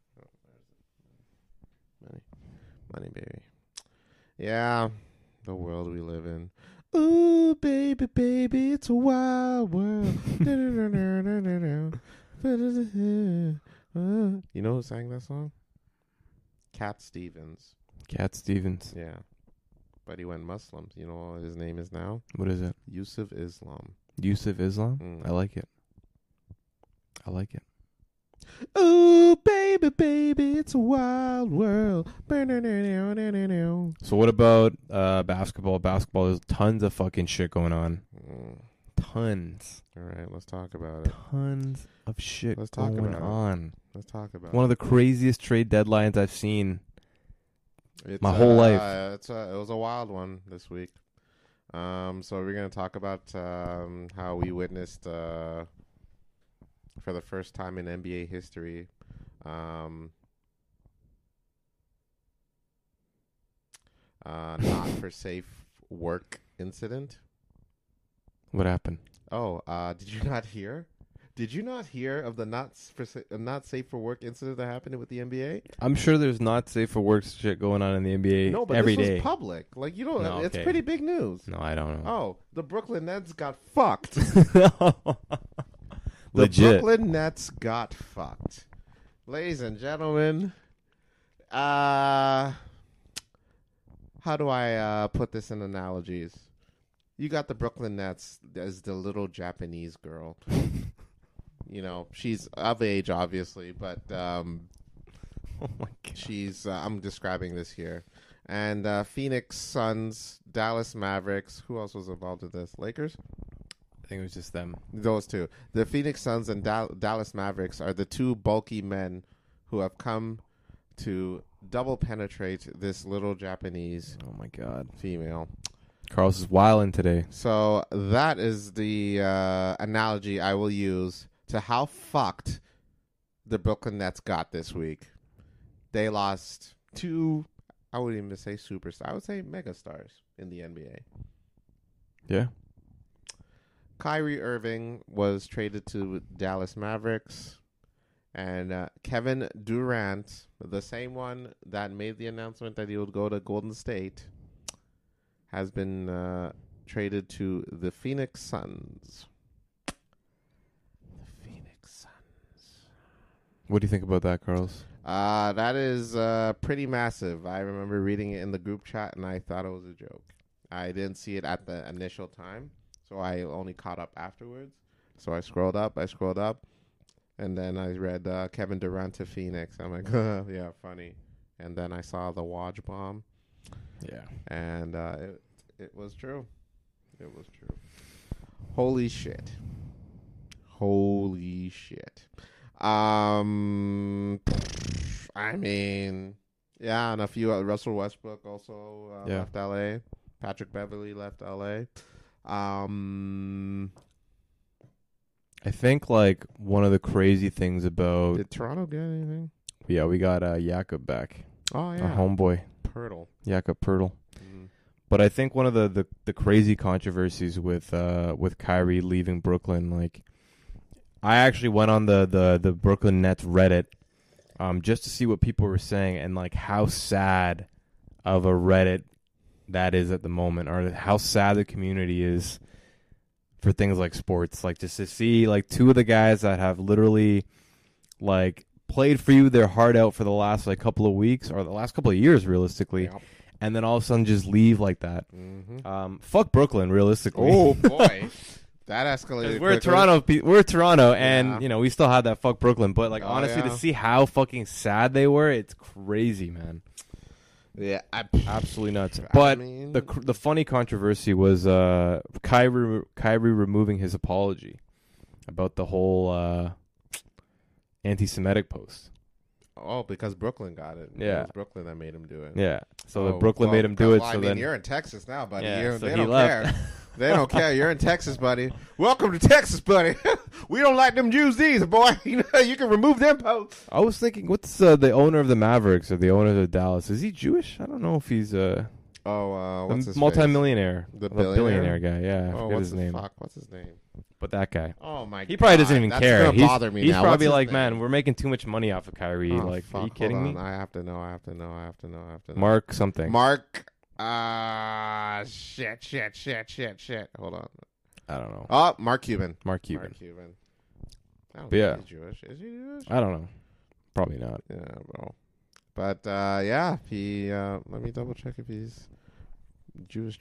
Speaker 1: Money, baby. Yeah, the world we live in. Ooh, baby, baby, it's a wild world. You know who sang that song? Cat Stevens.
Speaker 2: Cat Stevens.
Speaker 1: Yeah. But he went Muslim. You know what his name is now?
Speaker 2: What is it?
Speaker 1: Yusuf Islam.
Speaker 2: Yusuf Islam?
Speaker 1: Mm.
Speaker 2: I like it. I like it.
Speaker 1: Ooh, baby, baby, it's a wild world.
Speaker 2: So what about basketball? Basketball, there's tons of fucking shit going on. Tons.
Speaker 1: All right, let's talk about it.
Speaker 2: Tons of shit
Speaker 1: Let's talk
Speaker 2: going
Speaker 1: about it.
Speaker 2: on.
Speaker 1: Let's talk about
Speaker 2: One of the craziest trade deadlines I've seen.
Speaker 1: It's,
Speaker 2: my whole life.
Speaker 1: It was a wild one this week. So we're going to talk about how we witnessed, for the first time in NBA history, not for safe work incident.
Speaker 2: What happened?
Speaker 1: Oh, did you not hear? Did you not hear of the not safe for work incident that happened with the NBA?
Speaker 2: I'm sure there's not safe for work shit going on in the NBA
Speaker 1: No, but
Speaker 2: every
Speaker 1: this
Speaker 2: day.
Speaker 1: was public. Like, you know,
Speaker 2: No,
Speaker 1: it's
Speaker 2: okay.
Speaker 1: pretty big news.
Speaker 2: No, I don't know.
Speaker 1: Oh, the Brooklyn Nets got fucked.
Speaker 2: Legit.
Speaker 1: The Brooklyn Nets got fucked. Ladies and gentlemen, how do I put this in analogies? You got the Brooklyn Nets as the little Japanese girl. You know, she's of age, obviously, but
Speaker 2: Oh my god.
Speaker 1: she's, I'm describing this here. And Phoenix Suns, Dallas Mavericks, who else was involved in this? Lakers?
Speaker 2: I think it was just them.
Speaker 1: Those two. The Phoenix Suns and Dallas Mavericks are the two bulky men who have come to double penetrate this little Japanese
Speaker 2: Oh my god.
Speaker 1: female.
Speaker 2: Carlos is wilding today.
Speaker 1: So that is the analogy I will use to how fucked the Brooklyn Nets got this week. They lost two, I wouldn't even say superstars, I would say megastars in the NBA.
Speaker 2: Yeah.
Speaker 1: Kyrie Irving was traded to Dallas Mavericks, and Kevin Durant, the same one that made the announcement that he would go to Golden State, has been traded to the Phoenix Suns. The Phoenix Suns.
Speaker 2: What do you think about that, Carlos?
Speaker 1: That is pretty massive. I remember reading it in the group chat, and I thought it was a joke. I didn't see it at the initial time. So I only caught up afterwards. So I scrolled up, and then I read Kevin Durant to Phoenix. I'm like, yeah, funny. And then I saw the Woj bomb,
Speaker 2: Yeah.
Speaker 1: and it was true. It was true. Holy shit. Holy shit. I mean, yeah, and a few Russell Westbrook also left LA. Patrick Beverly left LA.
Speaker 2: I think like one of the crazy things about
Speaker 1: Did Toronto get anything?
Speaker 2: we got Jakob back,
Speaker 1: Oh
Speaker 2: our
Speaker 1: yeah,
Speaker 2: homeboy
Speaker 1: Pirtle.
Speaker 2: Jakob Pertl.
Speaker 1: Mm.
Speaker 2: But I think one of the crazy controversies with Kyrie leaving Brooklyn, like I actually went on the Brooklyn Nets Reddit just to see what people were saying and like how sad of a Reddit that is at the moment, or how sad the community is for things like sports. Like just to see like two of the guys that have literally like played for you their heart out for the last like couple of weeks or the last couple of years realistically,
Speaker 1: Yep.
Speaker 2: and then all of a sudden just leave like that.
Speaker 1: Mm-hmm.
Speaker 2: Fuck Brooklyn realistically.
Speaker 1: Oh boy, that escalated.
Speaker 2: We're
Speaker 1: quickly.
Speaker 2: Toronto, and
Speaker 1: Yeah.
Speaker 2: you know we still have that fuck Brooklyn. But like
Speaker 1: Oh,
Speaker 2: honestly,
Speaker 1: yeah.
Speaker 2: to see how fucking sad they were, it's crazy, man.
Speaker 1: Yeah,
Speaker 2: Absolutely nuts.
Speaker 1: I
Speaker 2: But
Speaker 1: mean-
Speaker 2: the funny controversy was Kyrie removing his apology about the whole anti-Semitic post.
Speaker 1: Oh, because Brooklyn got it.
Speaker 2: Yeah.
Speaker 1: It was Brooklyn that made him do it.
Speaker 2: Yeah, so
Speaker 1: Oh,
Speaker 2: the Brooklyn
Speaker 1: well,
Speaker 2: made him do it.
Speaker 1: well,
Speaker 2: So
Speaker 1: I mean,
Speaker 2: then
Speaker 1: you're in Texas now, buddy.
Speaker 2: Yeah,
Speaker 1: You-
Speaker 2: so
Speaker 1: they
Speaker 2: he
Speaker 1: don't
Speaker 2: left.
Speaker 1: care. They don't care. You're in Texas, buddy. Welcome to Texas, buddy. We don't like them Jews either, boy. You can remove them posts.
Speaker 2: I was thinking, what's the owner of the Mavericks or the owner of the Dallas? Is he Jewish? I don't know if he's
Speaker 1: what's his
Speaker 2: multi-millionaire,
Speaker 1: The
Speaker 2: billionaire guy. Yeah, I forget
Speaker 1: what's
Speaker 2: his name.
Speaker 1: Fuck, what's his name?
Speaker 2: But that guy.
Speaker 1: Oh my god,
Speaker 2: he probably doesn't even
Speaker 1: That's
Speaker 2: care.
Speaker 1: Gonna bother me
Speaker 2: he's
Speaker 1: now.
Speaker 2: probably
Speaker 1: What's his
Speaker 2: like,
Speaker 1: name?
Speaker 2: man, we're making too much money off of Kyrie.
Speaker 1: Oh,
Speaker 2: like,
Speaker 1: fuck,
Speaker 2: are you kidding
Speaker 1: hold
Speaker 2: me?
Speaker 1: on. I have to know.
Speaker 2: Mark something.
Speaker 1: Mark. Shit. Hold on.
Speaker 2: I don't know.
Speaker 1: Oh, Mark Cuban.
Speaker 2: Mark Cuban.
Speaker 1: I don't
Speaker 2: But yeah.
Speaker 1: think he's Jewish. Is he Jewish?
Speaker 2: I don't know. Probably not.
Speaker 1: Yeah, bro. But yeah, he. Let me double check if he's Jewish.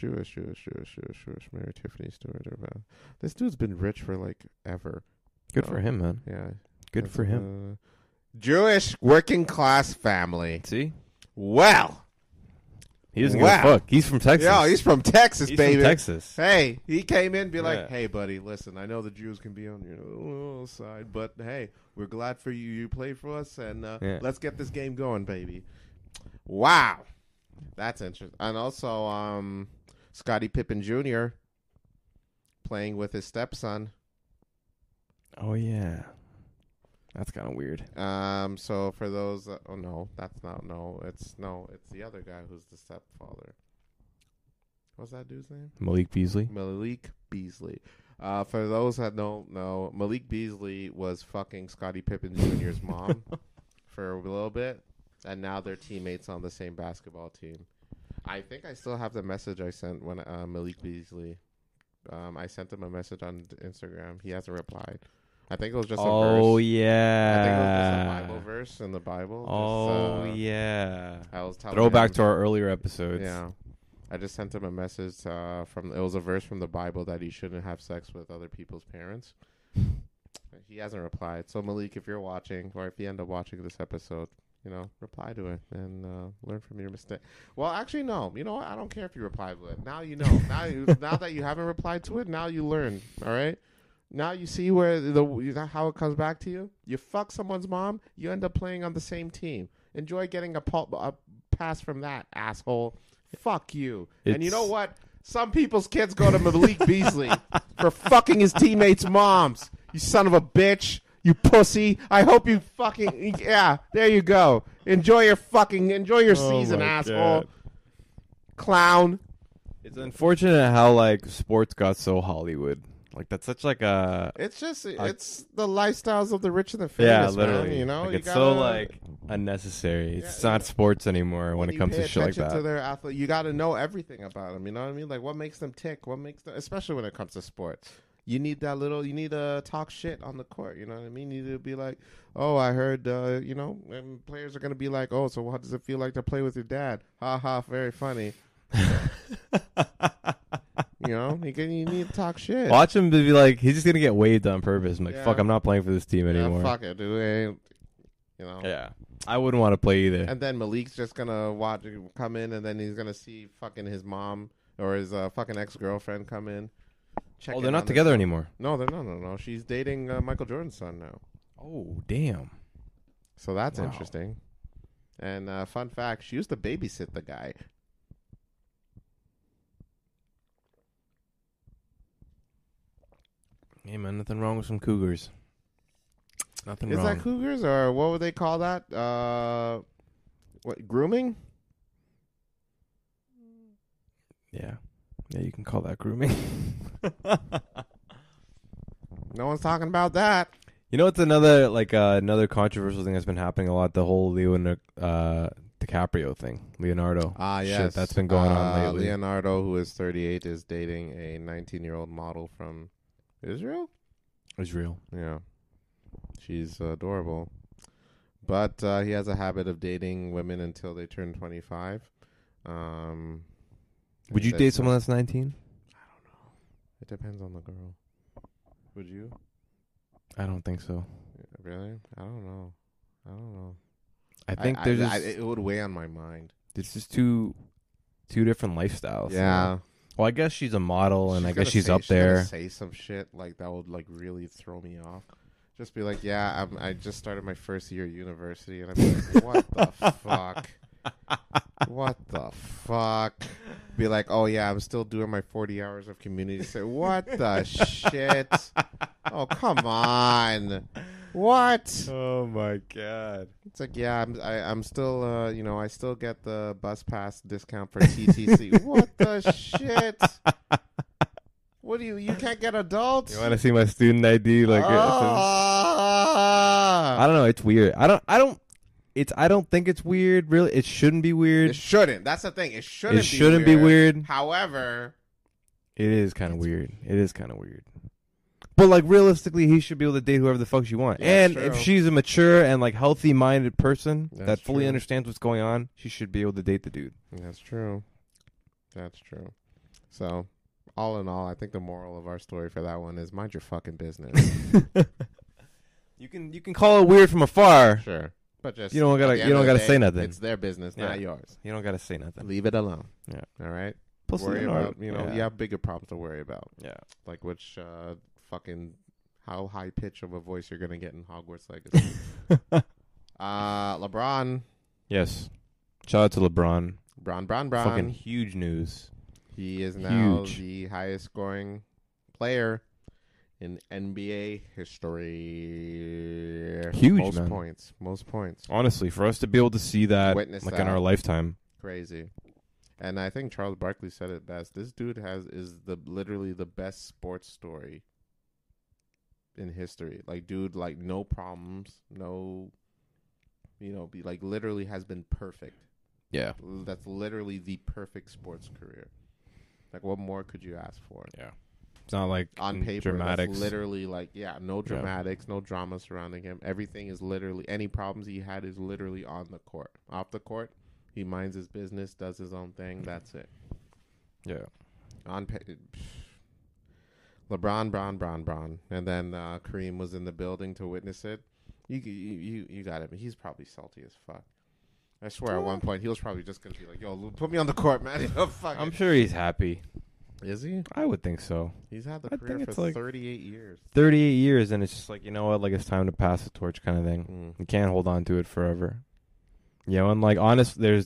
Speaker 1: Mary Tiffany Stewart. This dude's been rich for like ever.
Speaker 2: Good for him, man.
Speaker 1: Yeah.
Speaker 2: Good for him.
Speaker 1: Jewish working class family.
Speaker 2: See?
Speaker 1: Well.
Speaker 2: He doesn't give a fuck. He's from Texas.
Speaker 1: Yeah, he's from Texas,
Speaker 2: He's
Speaker 1: baby.
Speaker 2: from Texas.
Speaker 1: Hey, he came in and be like,
Speaker 2: Yeah.
Speaker 1: hey, buddy, listen, I know the Jews can be on your side, but hey, we're glad for you. You played for us, and let's get this game going, baby. Wow. That's interesting. And also, Scottie Pippen Jr. playing with his stepson.
Speaker 2: Oh, yeah. That's kind of weird.
Speaker 1: So for those, it's the other guy who's the stepfather. What's that dude's name?
Speaker 2: Malik Beasley.
Speaker 1: Malik Beasley. For those that don't know, Malik Beasley was fucking Scottie Pippen Jr.'s mom for a little bit, and now they're teammates on the same basketball team. I think I still have the message I sent when Malik Beasley. I sent him a message on Instagram. He hasn't replied. I think it was just a verse.
Speaker 2: Oh, yeah.
Speaker 1: I think it was just a Bible verse in the Bible.
Speaker 2: Oh, yeah.
Speaker 1: I was telling
Speaker 2: Throwback
Speaker 1: him,
Speaker 2: to our earlier episodes.
Speaker 1: Yeah. I just sent him a message it was a verse from the Bible that he shouldn't have sex with other people's parents. He hasn't replied. So, Malik, if you're watching, or if you end up watching this episode, reply to it and learn from your mistake. Well, actually, no. You know what? I don't care if you reply to it. Now you know. Now that you haven't replied to it, now you learn. All right? Now you see where how it comes back to you. You fuck someone's mom, you end up playing on the same team. Enjoy getting a pass from that, asshole. Fuck you. And you know what? Some people's kids go to Malik Beasley for fucking his teammates' moms. You son of a bitch. You pussy. I hope you fucking... Yeah, there you go. Enjoy your season, asshole.
Speaker 2: God.
Speaker 1: Clown.
Speaker 2: It's unfortunate how, like, sports got so Hollywood. Like, that's such, like, a...
Speaker 1: It's just... it's the lifestyles of the rich and the famous,
Speaker 2: literally.
Speaker 1: man,
Speaker 2: Like, it's so, like, unnecessary. It's not sports anymore when it comes to shit like that.
Speaker 1: To their athlete, you got to know everything about them. You know what I mean? Like, what makes them tick? What makes them... Especially when it comes to sports. You need to talk shit on the court. You know what I mean? You need to be like, oh, I heard, and players are going to be like, oh, so how does it feel like to play with your dad? Ha ha, very funny. You need to talk shit.
Speaker 2: Watch him be like, he's just going to get waved on purpose. I'm like, fuck, I'm not playing for this team anymore.
Speaker 1: Fuck it, dude.
Speaker 2: Yeah. I wouldn't want to play either.
Speaker 1: And then Malik's just going to come in, and then he's going to see fucking his mom or his fucking ex-girlfriend come in.
Speaker 2: Oh, they're not together anymore.
Speaker 1: No, they're no. She's dating Michael Jordan's son now.
Speaker 2: Oh, damn.
Speaker 1: So that's interesting. And fun fact, she used to babysit the guy.
Speaker 2: Hey, man, nothing wrong with some cougars. Nothing wrong.
Speaker 1: Is that cougars, or what would they call that? What, grooming?
Speaker 2: Yeah. Yeah, you can call that grooming.
Speaker 1: No one's talking about that.
Speaker 2: You know, it's another controversial thing that's been happening a lot. The whole DiCaprio thing, Leonardo.
Speaker 1: Yes,
Speaker 2: shit that's been going on lately.
Speaker 1: Leonardo, who is 38, is dating a 19-year-old model from Israel. Yeah, she's adorable, but he has a habit of dating women until they turn 25.
Speaker 2: Would you date someone that's 19?
Speaker 1: I don't know. It depends on the girl. Would you?
Speaker 2: I don't think so.
Speaker 1: Really? I don't know.
Speaker 2: I think
Speaker 1: it would weigh on my mind.
Speaker 2: It's just two different lifestyles.
Speaker 1: Yeah.
Speaker 2: Well, I guess she's a model, and I guess she's up there.
Speaker 1: Say some shit like that would like really throw me off. Just be like, yeah, I just started my first year at university, and I'm like, what the fuck? What the fuck? Be like, oh yeah, I'm still doing my 40 hours of community service. What the shit? Oh, come on. What?
Speaker 2: Oh my god.
Speaker 1: It's like, yeah, I'm still, I still get the bus pass discount for TTC. What the shit? What do you can't get adults?
Speaker 2: You want to see my student ID? Like, I don't know. It's weird. I don't think it's weird. Really, it shouldn't be weird.
Speaker 1: It shouldn't. That's the thing. It shouldn't.
Speaker 2: Be weird.
Speaker 1: However,
Speaker 2: it is kind of weird. It is kind of weird. But like realistically, he should be able to date whoever the fuck you want.
Speaker 1: Yeah,
Speaker 2: and if she's a mature and like healthy-minded person that fully
Speaker 1: true.
Speaker 2: understands what's going on, she should be able to date the dude.
Speaker 1: That's true. That's true. So, all in all, I think the moral of our story for that one is mind your fucking business.
Speaker 2: You can call it weird from afar.
Speaker 1: Sure. But just
Speaker 2: You don't gotta say nothing.
Speaker 1: It's their business, not yours.
Speaker 2: You don't gotta say nothing.
Speaker 1: Leave it alone.
Speaker 2: Yeah.
Speaker 1: All right.
Speaker 2: Plus,
Speaker 1: Worry about you have bigger problems to worry about.
Speaker 2: Yeah.
Speaker 1: Like which fucking how high pitch of a voice you're gonna get in Hogwarts Legacy. LeBron.
Speaker 2: Yes. Shout out to LeBron.
Speaker 1: Bron.
Speaker 2: Fucking huge news.
Speaker 1: He is now the highest scoring player in NBA history.
Speaker 2: Huge,
Speaker 1: most
Speaker 2: man.
Speaker 1: Most points.
Speaker 2: Honestly, for us to be able to see that
Speaker 1: Witness
Speaker 2: like
Speaker 1: that.
Speaker 2: in our lifetime.
Speaker 1: Crazy. And I think Charles Barkley said it best. This dude is literally the best sports story in history. Like, dude, like no problems, no, literally has been perfect.
Speaker 2: Yeah.
Speaker 1: That's literally the perfect sports career. Like, what more could you ask for?
Speaker 2: Yeah. It's not like
Speaker 1: on paper,
Speaker 2: dramatics.
Speaker 1: that's literally no dramatics, no drama surrounding him. Everything is literally, any problems he had is literally on the court. Off the court, he minds his business, does his own thing. That's it.
Speaker 2: Yeah.
Speaker 1: On LeBron, and then Kareem was in the building to witness it. You got it. He's probably salty as fuck. I swear, at one point he was probably just gonna be like, "Yo, put me on the court, man." Fuck
Speaker 2: I'm sure he's happy.
Speaker 1: Is he?
Speaker 2: I would think so.
Speaker 1: He's had the
Speaker 2: I
Speaker 1: career
Speaker 2: think it's
Speaker 1: for
Speaker 2: like
Speaker 1: 38 years.
Speaker 2: 38 years, and it's just like, you know what? Like, it's time to pass the torch kind of thing. You can't hold on to it forever. You know, and like, there's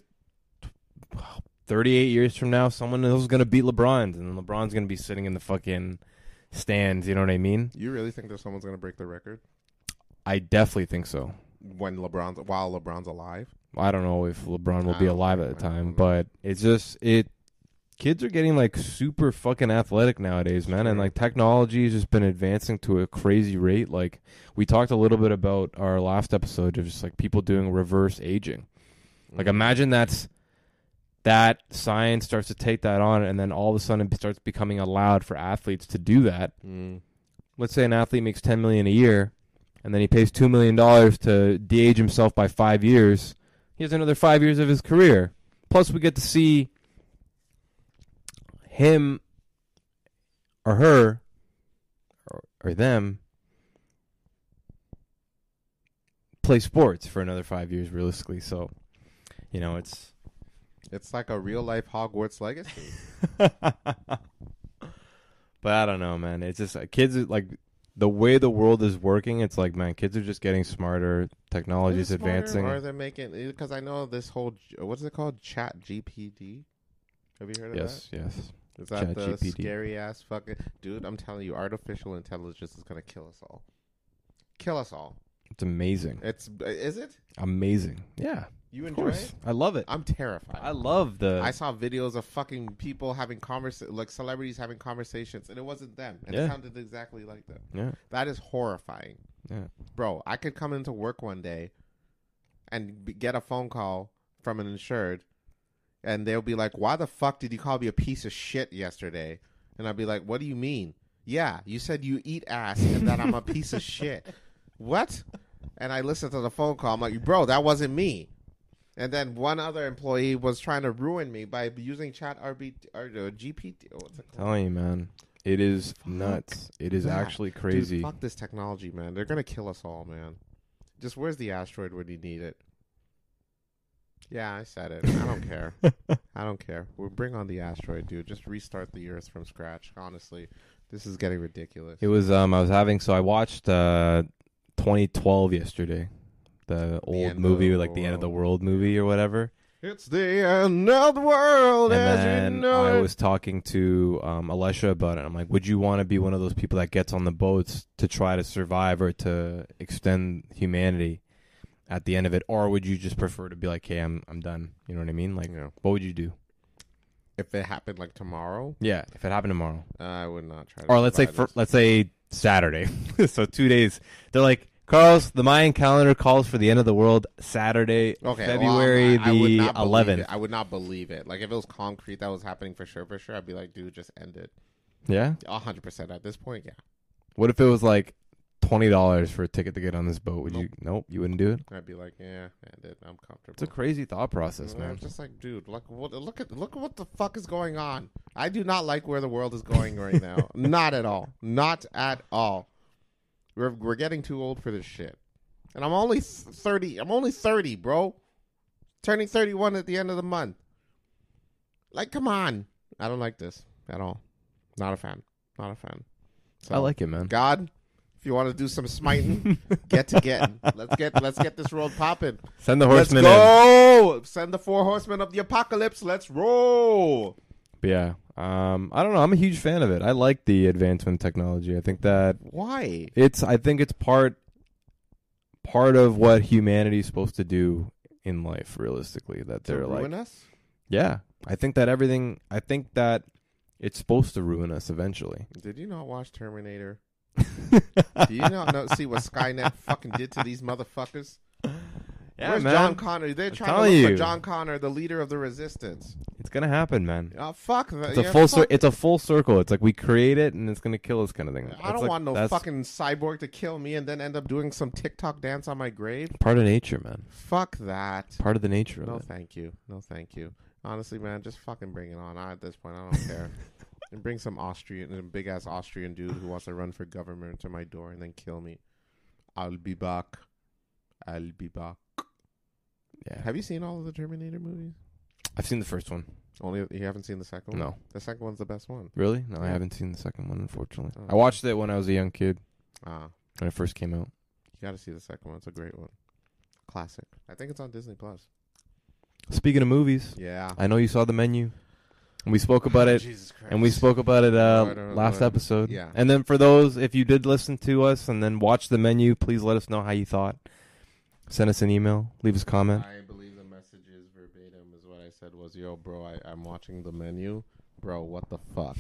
Speaker 2: 38 years from now, someone else is going to beat LeBron, and LeBron's going to be sitting in the fucking stands. You know what I mean?
Speaker 1: You really think that someone's going to break the record?
Speaker 2: I definitely think so.
Speaker 1: While LeBron's alive?
Speaker 2: I don't know if LeBron will be alive at the time, but it's just, kids are getting like super fucking athletic nowadays, man. And like technology has just been advancing to a crazy rate. Like we talked a little bit about our last episode of just like people doing reverse aging. Like imagine that science starts to take that on, and then all of a sudden it starts becoming allowed for athletes to do that. Let's say an athlete makes $10 million a year, and then he pays $2 million to de-age himself by 5 years. He has another 5 years of his career. Plus, we get to see him or her or them play sports for another 5 years, realistically. So, you know, it's
Speaker 1: like a real life Hogwarts Legacy.
Speaker 2: But I don't know, man. It's just kids like the way the world is working. It's like, man, kids are just getting smarter. Technology is advancing.
Speaker 1: Or they're making, because I know this whole, what's it called? Chat GPT. Have you heard of that?
Speaker 2: Yes.
Speaker 1: Is that the
Speaker 2: ChatGPT.
Speaker 1: scary ass fucking dude? I'm telling you, artificial intelligence is gonna kill us all. Kill us all.
Speaker 2: It's amazing.
Speaker 1: Is it
Speaker 2: Amazing. Yeah.
Speaker 1: You
Speaker 2: Of
Speaker 1: enjoy
Speaker 2: course.
Speaker 1: it?
Speaker 2: I love it.
Speaker 1: I'm terrified.
Speaker 2: I love
Speaker 1: I saw videos of fucking people having like celebrities having conversations, and it wasn't them. And it sounded exactly like them.
Speaker 2: Yeah.
Speaker 1: That is horrifying.
Speaker 2: Yeah.
Speaker 1: Bro, I could come into work one day and get a phone call from an insured, and they'll be like, "Why the fuck did you call me a piece of shit yesterday?" And I'd be like, "What do you mean?" "Yeah, you said you eat ass and that I'm a piece of shit." "What?" And I listened to the phone call. I'm like, "Bro, that wasn't me." And then one other employee was trying to ruin me by using GPT. What's it called?
Speaker 2: Telling you, man, it is nuts. It is actually crazy.
Speaker 1: Dude, fuck this technology, man. They're gonna kill us all, man. Just where's the asteroid when you need it? Yeah, I said it. I don't care. I don't care. We'll bring on the asteroid, dude. Just restart the Earth from scratch. Honestly, this is getting ridiculous.
Speaker 2: It was I watched 2012 yesterday. The old movie, like the End of the World movie or whatever.
Speaker 1: It's the end of the world
Speaker 2: And
Speaker 1: as
Speaker 2: then
Speaker 1: you know
Speaker 2: I
Speaker 1: it.
Speaker 2: was talking to Alesha about it. I'm like, would you want to be one of those people that gets on the boats to try to survive or to extend humanity at the end of it, or would you just prefer to be like, hey, I'm done? You know what I mean? Like,
Speaker 1: Yeah.
Speaker 2: what would you do?
Speaker 1: If it happened like tomorrow,
Speaker 2: Yeah, if it happened tomorrow,
Speaker 1: I would not try to
Speaker 2: or let's say
Speaker 1: survive this.
Speaker 2: let's say Saturday. So 2 days. They're like, Carlos, the Mayan calendar calls for the end of the world Saturday,
Speaker 1: Okay,
Speaker 2: February
Speaker 1: I would
Speaker 2: the
Speaker 1: not believe
Speaker 2: 11th.
Speaker 1: it. I would not believe it. Like if it was concrete that was happening for sure, I'd be like, dude, just end it.
Speaker 2: Yeah.
Speaker 1: 100% at this point, yeah.
Speaker 2: What if it was like $20 for a ticket to get on this boat? Would
Speaker 1: Nope.
Speaker 2: you? Nope, you wouldn't do it.
Speaker 1: I'd be like, yeah, end it. I'm comfortable.
Speaker 2: It's a crazy thought process,
Speaker 1: I'm
Speaker 2: man.
Speaker 1: just like, dude, look at what the fuck is going on. I do not like where the world is going right now. Not at all. Not at all. We're getting too old for this shit. And I'm only 30. I'm only 30, bro. Turning 31 at the end of the month. Like, come on. I don't like this at all. Not a fan. Not a fan. So,
Speaker 2: I like it, man.
Speaker 1: God, if you want to do some smiting, get to getting. Let's get this road popping.
Speaker 2: Send the
Speaker 1: Let's
Speaker 2: horsemen in.
Speaker 1: go. Send the 4 horsemen of the apocalypse. Let's roll.
Speaker 2: But yeah, I don't know. I'm a huge fan of it. I like the advancement in technology. I think that
Speaker 1: Why?
Speaker 2: I think it's part of what humanity's supposed to do in life. Realistically, that
Speaker 1: To
Speaker 2: they're
Speaker 1: ruin
Speaker 2: like,
Speaker 1: us?
Speaker 2: yeah. I think that it's supposed to ruin us eventually.
Speaker 1: Did you not watch Terminator? Do you not see what Skynet fucking did to these motherfuckers?
Speaker 2: Yeah,
Speaker 1: Where's
Speaker 2: man.
Speaker 1: John Connor? They're trying to
Speaker 2: telling
Speaker 1: look for
Speaker 2: you.
Speaker 1: John Connor, the leader of the resistance.
Speaker 2: It's gonna happen, man.
Speaker 1: Oh, fuck that.
Speaker 2: It's a
Speaker 1: Yeah,
Speaker 2: full
Speaker 1: fuck.
Speaker 2: it's a full circle. It's like we create it and it's gonna kill us, kind of thing.
Speaker 1: I don't want no fucking cyborg to kill me and then end up doing some TikTok dance on my grave.
Speaker 2: part of nature, man.
Speaker 1: Fuck that.
Speaker 2: Part of the nature of
Speaker 1: No,
Speaker 2: it.
Speaker 1: thank you. No, thank you. Honestly, man, just fucking bring it on. At this point, I don't care. And bring some big ass Austrian dude who wants to run for government to my door and then kill me. I'll be back. I'll be back.
Speaker 2: Yeah,
Speaker 1: Have you seen all of the Terminator movies?
Speaker 2: I've seen the first one.
Speaker 1: Only you haven't seen the second one?
Speaker 2: No,
Speaker 1: The second one's the best one.
Speaker 2: really? No, I
Speaker 1: Yeah.
Speaker 2: haven't seen the second one, unfortunately.
Speaker 1: Oh.
Speaker 2: I watched it when I was a young kid
Speaker 1: Ah,
Speaker 2: when it first came out.
Speaker 1: you got to see the second one. It's a great one. Classic. I think it's on Disney Plus.
Speaker 2: Speaking of movies,
Speaker 1: Yeah.
Speaker 2: I know you saw The Menu, and we spoke about it.
Speaker 1: Jesus Christ.
Speaker 2: And we spoke about it last
Speaker 1: Lord.
Speaker 2: episode.
Speaker 1: Yeah.
Speaker 2: And then for those, if you did listen to us and then watch The Menu, please let us know how you thought. Send us an email. Leave us a comment.
Speaker 1: I believe the message is verbatim is what I said was, yo, bro, I'm watching The Menu. Bro, what the fuck?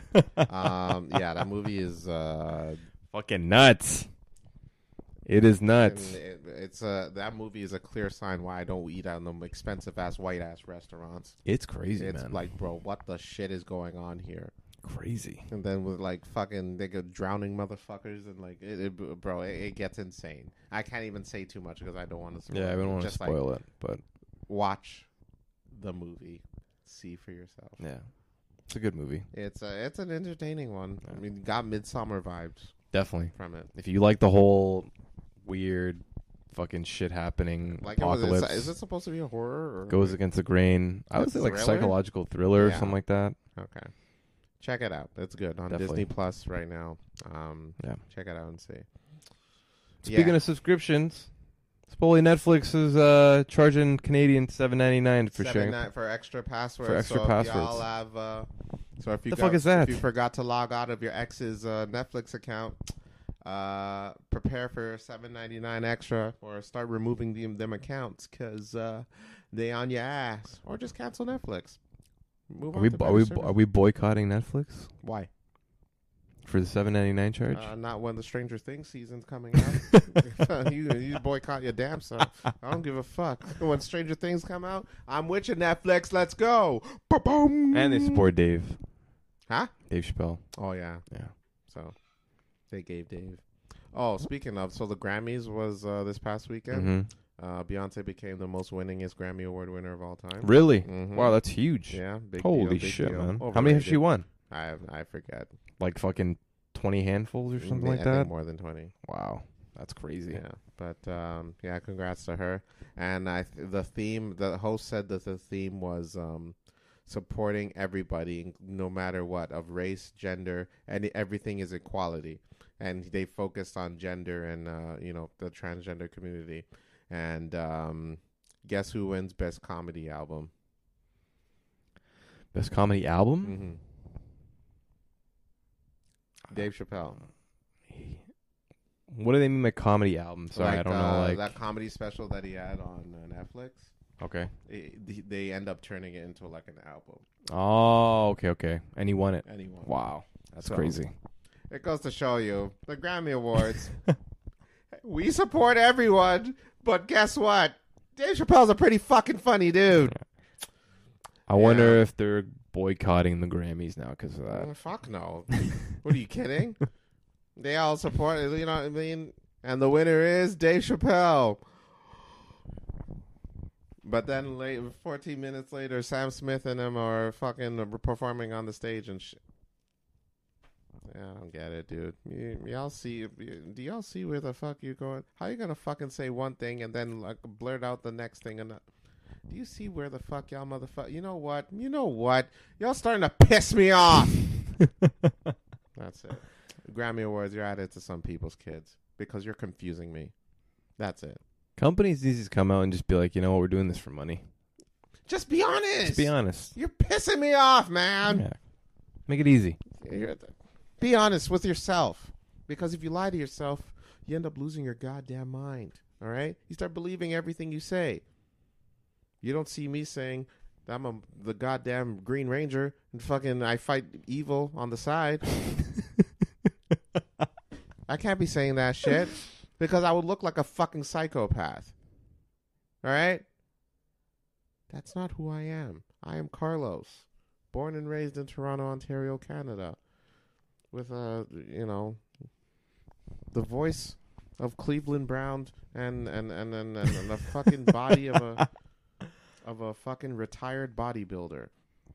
Speaker 1: Yeah, that movie is
Speaker 2: Fucking nuts. It is nuts.
Speaker 1: and it's that movie is a clear sign why I don't eat out in them expensive ass white ass restaurants.
Speaker 2: It's crazy,
Speaker 1: It's
Speaker 2: man.
Speaker 1: like, bro, what the shit is going on here?
Speaker 2: Crazy.
Speaker 1: And then with like fucking they go drowning motherfuckers and like bro, it gets insane. I can't even say too much because I don't want to spoil.
Speaker 2: Yeah, I
Speaker 1: it.
Speaker 2: don't want to
Speaker 1: Just
Speaker 2: spoil it, but
Speaker 1: watch the movie, see for yourself.
Speaker 2: yeah, it's a good movie.
Speaker 1: It's an entertaining one.
Speaker 2: Yeah.
Speaker 1: I mean, got Midsummer vibes
Speaker 2: Definitely.
Speaker 1: from it.
Speaker 2: If you like the whole weird fucking shit happening,
Speaker 1: Like,
Speaker 2: apocalypse
Speaker 1: is it supposed to be a horror or
Speaker 2: goes against the grain. I would
Speaker 1: A
Speaker 2: say like
Speaker 1: thriller?
Speaker 2: psychological thriller or
Speaker 1: Yeah.
Speaker 2: something like that.
Speaker 1: Okay, check it out. It's good on
Speaker 2: Definitely.
Speaker 1: Disney Plus right now.
Speaker 2: Yeah.
Speaker 1: Check it out and see.
Speaker 2: Speaking of subscriptions, Spoli Netflix is charging Canadian $7.99 for sharing.
Speaker 1: for extra passwords.
Speaker 2: For extra
Speaker 1: so if
Speaker 2: passwords.
Speaker 1: y'all have, so if you
Speaker 2: The fuck is that?
Speaker 1: If you forgot to log out of your ex's Netflix account, prepare for $7.99 extra, or start removing them accounts because they on your ass, or just cancel Netflix. Move
Speaker 2: Are
Speaker 1: on
Speaker 2: we
Speaker 1: to
Speaker 2: are
Speaker 1: better
Speaker 2: we
Speaker 1: service.
Speaker 2: are we boycotting Netflix
Speaker 1: Why?
Speaker 2: for the $7.99 charge?
Speaker 1: Not when the Stranger Things season's coming out. you boycott your damn self. I don't give a fuck. When Stranger Things come out, I'm with you, Netflix. Let's go. Ba-boom.
Speaker 2: And they support Dave
Speaker 1: Huh?
Speaker 2: Chappelle.
Speaker 1: Oh, yeah.
Speaker 2: Yeah.
Speaker 1: So they gave Dave. Oh, speaking of, so the Grammys was this past weekend.
Speaker 2: Mm-hmm.
Speaker 1: Beyonce became the most winningest Grammy Award winner of all time.
Speaker 2: Really?
Speaker 1: Mhm.
Speaker 2: Wow, that's huge.
Speaker 1: Yeah. Big
Speaker 2: Holy
Speaker 1: deal, big
Speaker 2: shit,
Speaker 1: deal.
Speaker 2: man! How many has she
Speaker 1: Overrated.
Speaker 2: won?
Speaker 1: I forget.
Speaker 2: Like fucking 20 handfuls or something like
Speaker 1: I
Speaker 2: that.
Speaker 1: think more than 20.
Speaker 2: Wow, that's crazy.
Speaker 1: Yeah, but yeah, congrats to her. And the host said that the theme was supporting everybody, no matter what, of race, gender, and everything is equality. And they focused on gender and the transgender community. And Guess who wins best comedy album?
Speaker 2: Best comedy album?
Speaker 1: Dave Chappelle.
Speaker 2: What do they mean by comedy album? Sorry, I don't know. Like
Speaker 1: that comedy special that he had on Netflix.
Speaker 2: Okay.
Speaker 1: They end up turning it into like an album.
Speaker 2: Oh, okay. And he won it. Wow. That's
Speaker 1: So,
Speaker 2: crazy.
Speaker 1: It goes to show you the Grammy Awards. We support everyone, but guess what? Dave Chappelle's a pretty fucking funny dude.
Speaker 2: I wonder if they're boycotting the Grammys now because of that.
Speaker 1: Fuck no. What are you kidding? They all support, you know what I mean? And the winner is Dave Chappelle. But then 14 minutes later, Sam Smith and him are fucking performing on the stage and shit. Yeah, I don't get it, dude. Y'all see? Do y'all see where the fuck you're going? How you gonna fucking say one thing and then like blurt out the next thing? And do you see where the fuck y'all motherfucker? You know what? Y'all starting to piss me off. That's it. Grammy Awards, you're added to some people's kids because you're confusing me. That's it.
Speaker 2: Companies need to come out and just be like, you know what, we're doing this for money.
Speaker 1: Just be honest.
Speaker 2: Just be honest.
Speaker 1: You're pissing me off, man.
Speaker 2: Yeah. Make it easy.
Speaker 1: Be honest with yourself. Because if you lie to yourself, you end up losing your goddamn mind. All right? You start believing everything you say. You don't see me saying that I'm the goddamn Green Ranger and fucking I fight evil on the side. I can't be saying that shit because I would look like a fucking psychopath. All right? That's not who I am. I am Carlos, born and raised in Toronto, Ontario, Canada, with the voice of Cleveland Brown and the fucking body of a fucking retired bodybuilder.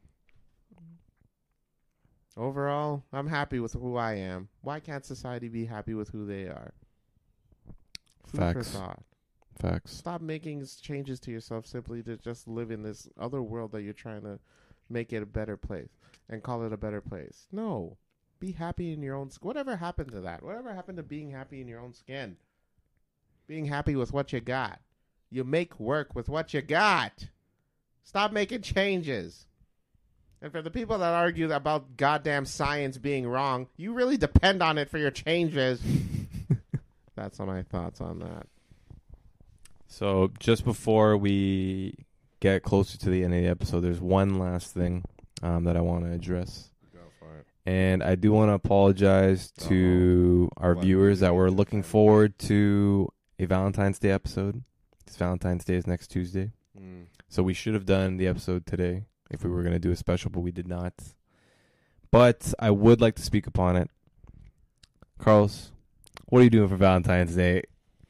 Speaker 1: Overall, I'm happy with who I am. Why can't society be happy with who they are? Food for thought.
Speaker 2: Facts.
Speaker 1: Stop making changes to yourself simply to just live in this other world that you're trying to make it a better place and call it a better place. No. Be happy in your own skin. Whatever happened to that? Whatever happened to being happy in your own skin? Being happy with what you got. You make work with what you got. Stop making changes. And for the people that argue about goddamn science being wrong, you really depend on it for your changes. That's all my thoughts on that.
Speaker 2: So just before we get closer to the end of the episode, there's one last thing that I want to address.
Speaker 1: Go for it.
Speaker 2: And I do want to apologize to our viewers that were looking forward to a Valentine's Day episode. It's Valentine's Day is next Tuesday. So we should have done the episode today if we were going to do a special, but we did not. But I would like to speak upon it. Carlos, what are you doing for Valentine's Day?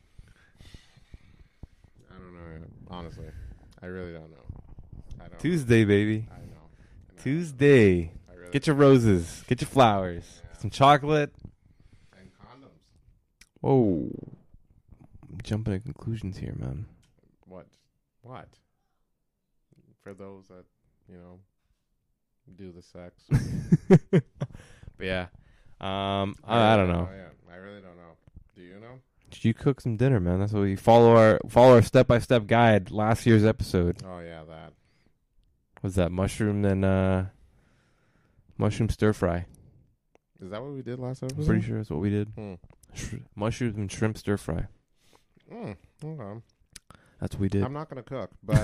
Speaker 1: I don't know. Honestly, I really don't know. I don't
Speaker 2: Tuesday, baby.
Speaker 1: I know.
Speaker 2: Tuesday. Get your roses. Get your flowers. Some chocolate.
Speaker 1: And condoms.
Speaker 2: Whoa. I'm jumping to conclusions here, man.
Speaker 1: What? For those that, do the sex.
Speaker 2: But yeah. I don't know.
Speaker 1: I really don't know. Do you know?
Speaker 2: Did you cook some dinner, man? That's what we follow our step-by-step guide last year's episode.
Speaker 1: Oh yeah, that.
Speaker 2: Was that mushroom and mushroom stir fry?
Speaker 1: Is that what we did last episode?
Speaker 2: Pretty sure that's what we did. Mushroom and shrimp stir fry.
Speaker 1: Okay.
Speaker 2: That's what we did.
Speaker 1: I'm not gonna cook, but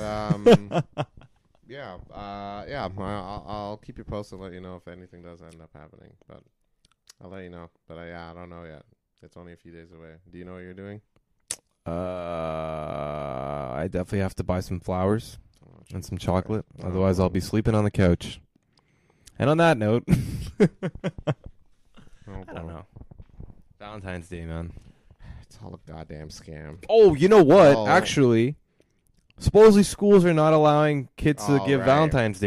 Speaker 1: I'll keep you posted and let you know if anything does end up happening. But I'll let you know. But I don't know yet. It's only a few days away. Do you know what you're doing?
Speaker 2: I definitely have to buy some flowers and some chocolate. Otherwise, I'll be sleeping on the couch. And on that note, I don't know. Valentine's Day, man.
Speaker 1: It's all a goddamn scam.
Speaker 2: Oh, you know what? Actually, supposedly schools are not allowing kids to give Valentine's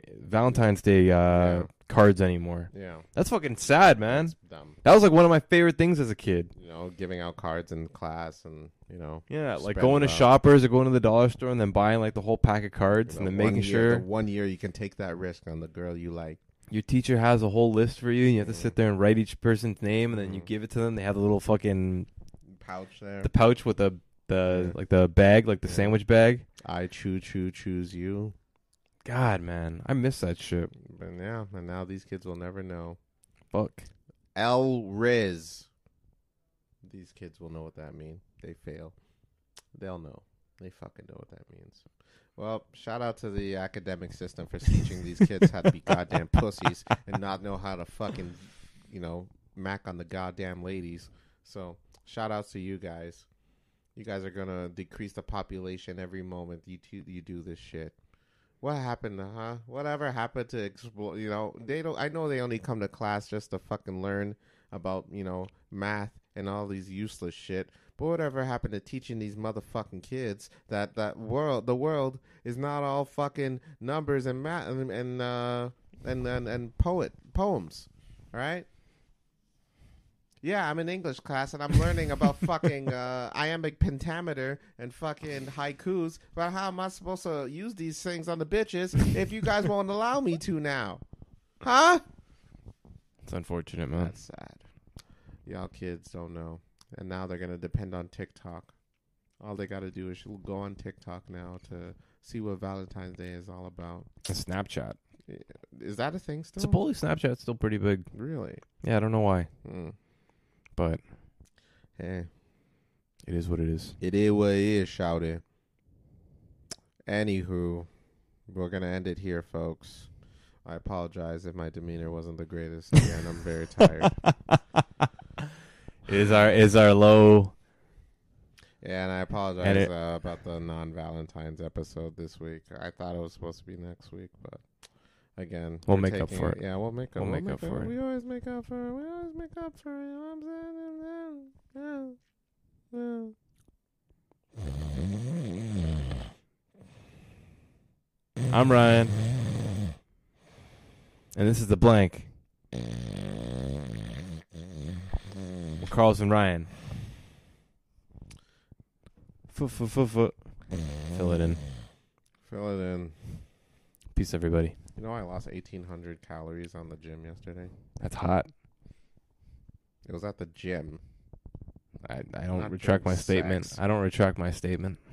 Speaker 2: Day cards anymore.
Speaker 1: Yeah.
Speaker 2: That's fucking sad, man.
Speaker 1: That's dumb.
Speaker 2: That was like one of my favorite things as a kid.
Speaker 1: Giving out cards in class and,
Speaker 2: Yeah, like going to Shoppers or going to the dollar store and then buying like the whole pack of cards and then making sure.
Speaker 1: The 1 year you can take that risk on the girl you like.
Speaker 2: Your teacher has a whole list for you and you have to sit there and write each person's name and then you give it to them. They have the little fucking
Speaker 1: pouch there.
Speaker 2: The pouch with a the bag, like the sandwich bag.
Speaker 1: I choose you.
Speaker 2: God, man, I miss that shit.
Speaker 1: But yeah, and now these kids will never know.
Speaker 2: Fuck.
Speaker 1: L-Riz. These kids will know what that means. They fail. They'll know. They fucking know what that means. Well, shout out to the academic system for teaching these kids how to be goddamn pussies and not know how to fucking, mac on the goddamn ladies. So, shout outs to you guys. You guys are gonna decrease the population every moment you do this shit. What happened, Whatever happened to explore? They don't. I know they only come to class just to fucking learn about math and all these useless shit. But whatever happened to teaching these motherfucking kids that the world is not all fucking numbers and math and poems, all right? Yeah, I'm in English class and I'm learning about fucking iambic pentameter and fucking haikus. But how am I supposed to use these things on the bitches if you guys won't allow me to now? Huh?
Speaker 2: It's unfortunate, man.
Speaker 1: That's sad. Y'all kids don't know. And now they're going to depend on TikTok. All they got to do is go on TikTok now to see what Valentine's Day is all about.
Speaker 2: And Snapchat.
Speaker 1: Is that a thing still?
Speaker 2: Supposedly Snapchat's still pretty big.
Speaker 1: Really?
Speaker 2: Yeah, I don't know why. But
Speaker 1: hey,
Speaker 2: it is what it is.
Speaker 1: It is what it is, shouty. Anywho, we're going to end it here, folks. I apologize if my demeanor wasn't the greatest. Again, I'm very tired.
Speaker 2: Is our low.
Speaker 1: Yeah, and I apologize about the non-Valentine's episode this week. I thought it was supposed to be next week, but again,
Speaker 2: we'll make up for it.
Speaker 1: Yeah, we'll make up for it.
Speaker 2: We
Speaker 1: always make up for it. You know what I'm saying?
Speaker 2: I'm Ryan, and this is The Blank. Carlos and Ryan. Fill it in.
Speaker 1: Fill it in.
Speaker 2: Peace, everybody.
Speaker 1: You know, I lost 1,800 calories on the gym yesterday.
Speaker 2: That's hot.
Speaker 1: It was at the gym.
Speaker 2: I don't retract my statement. I don't retract my statement.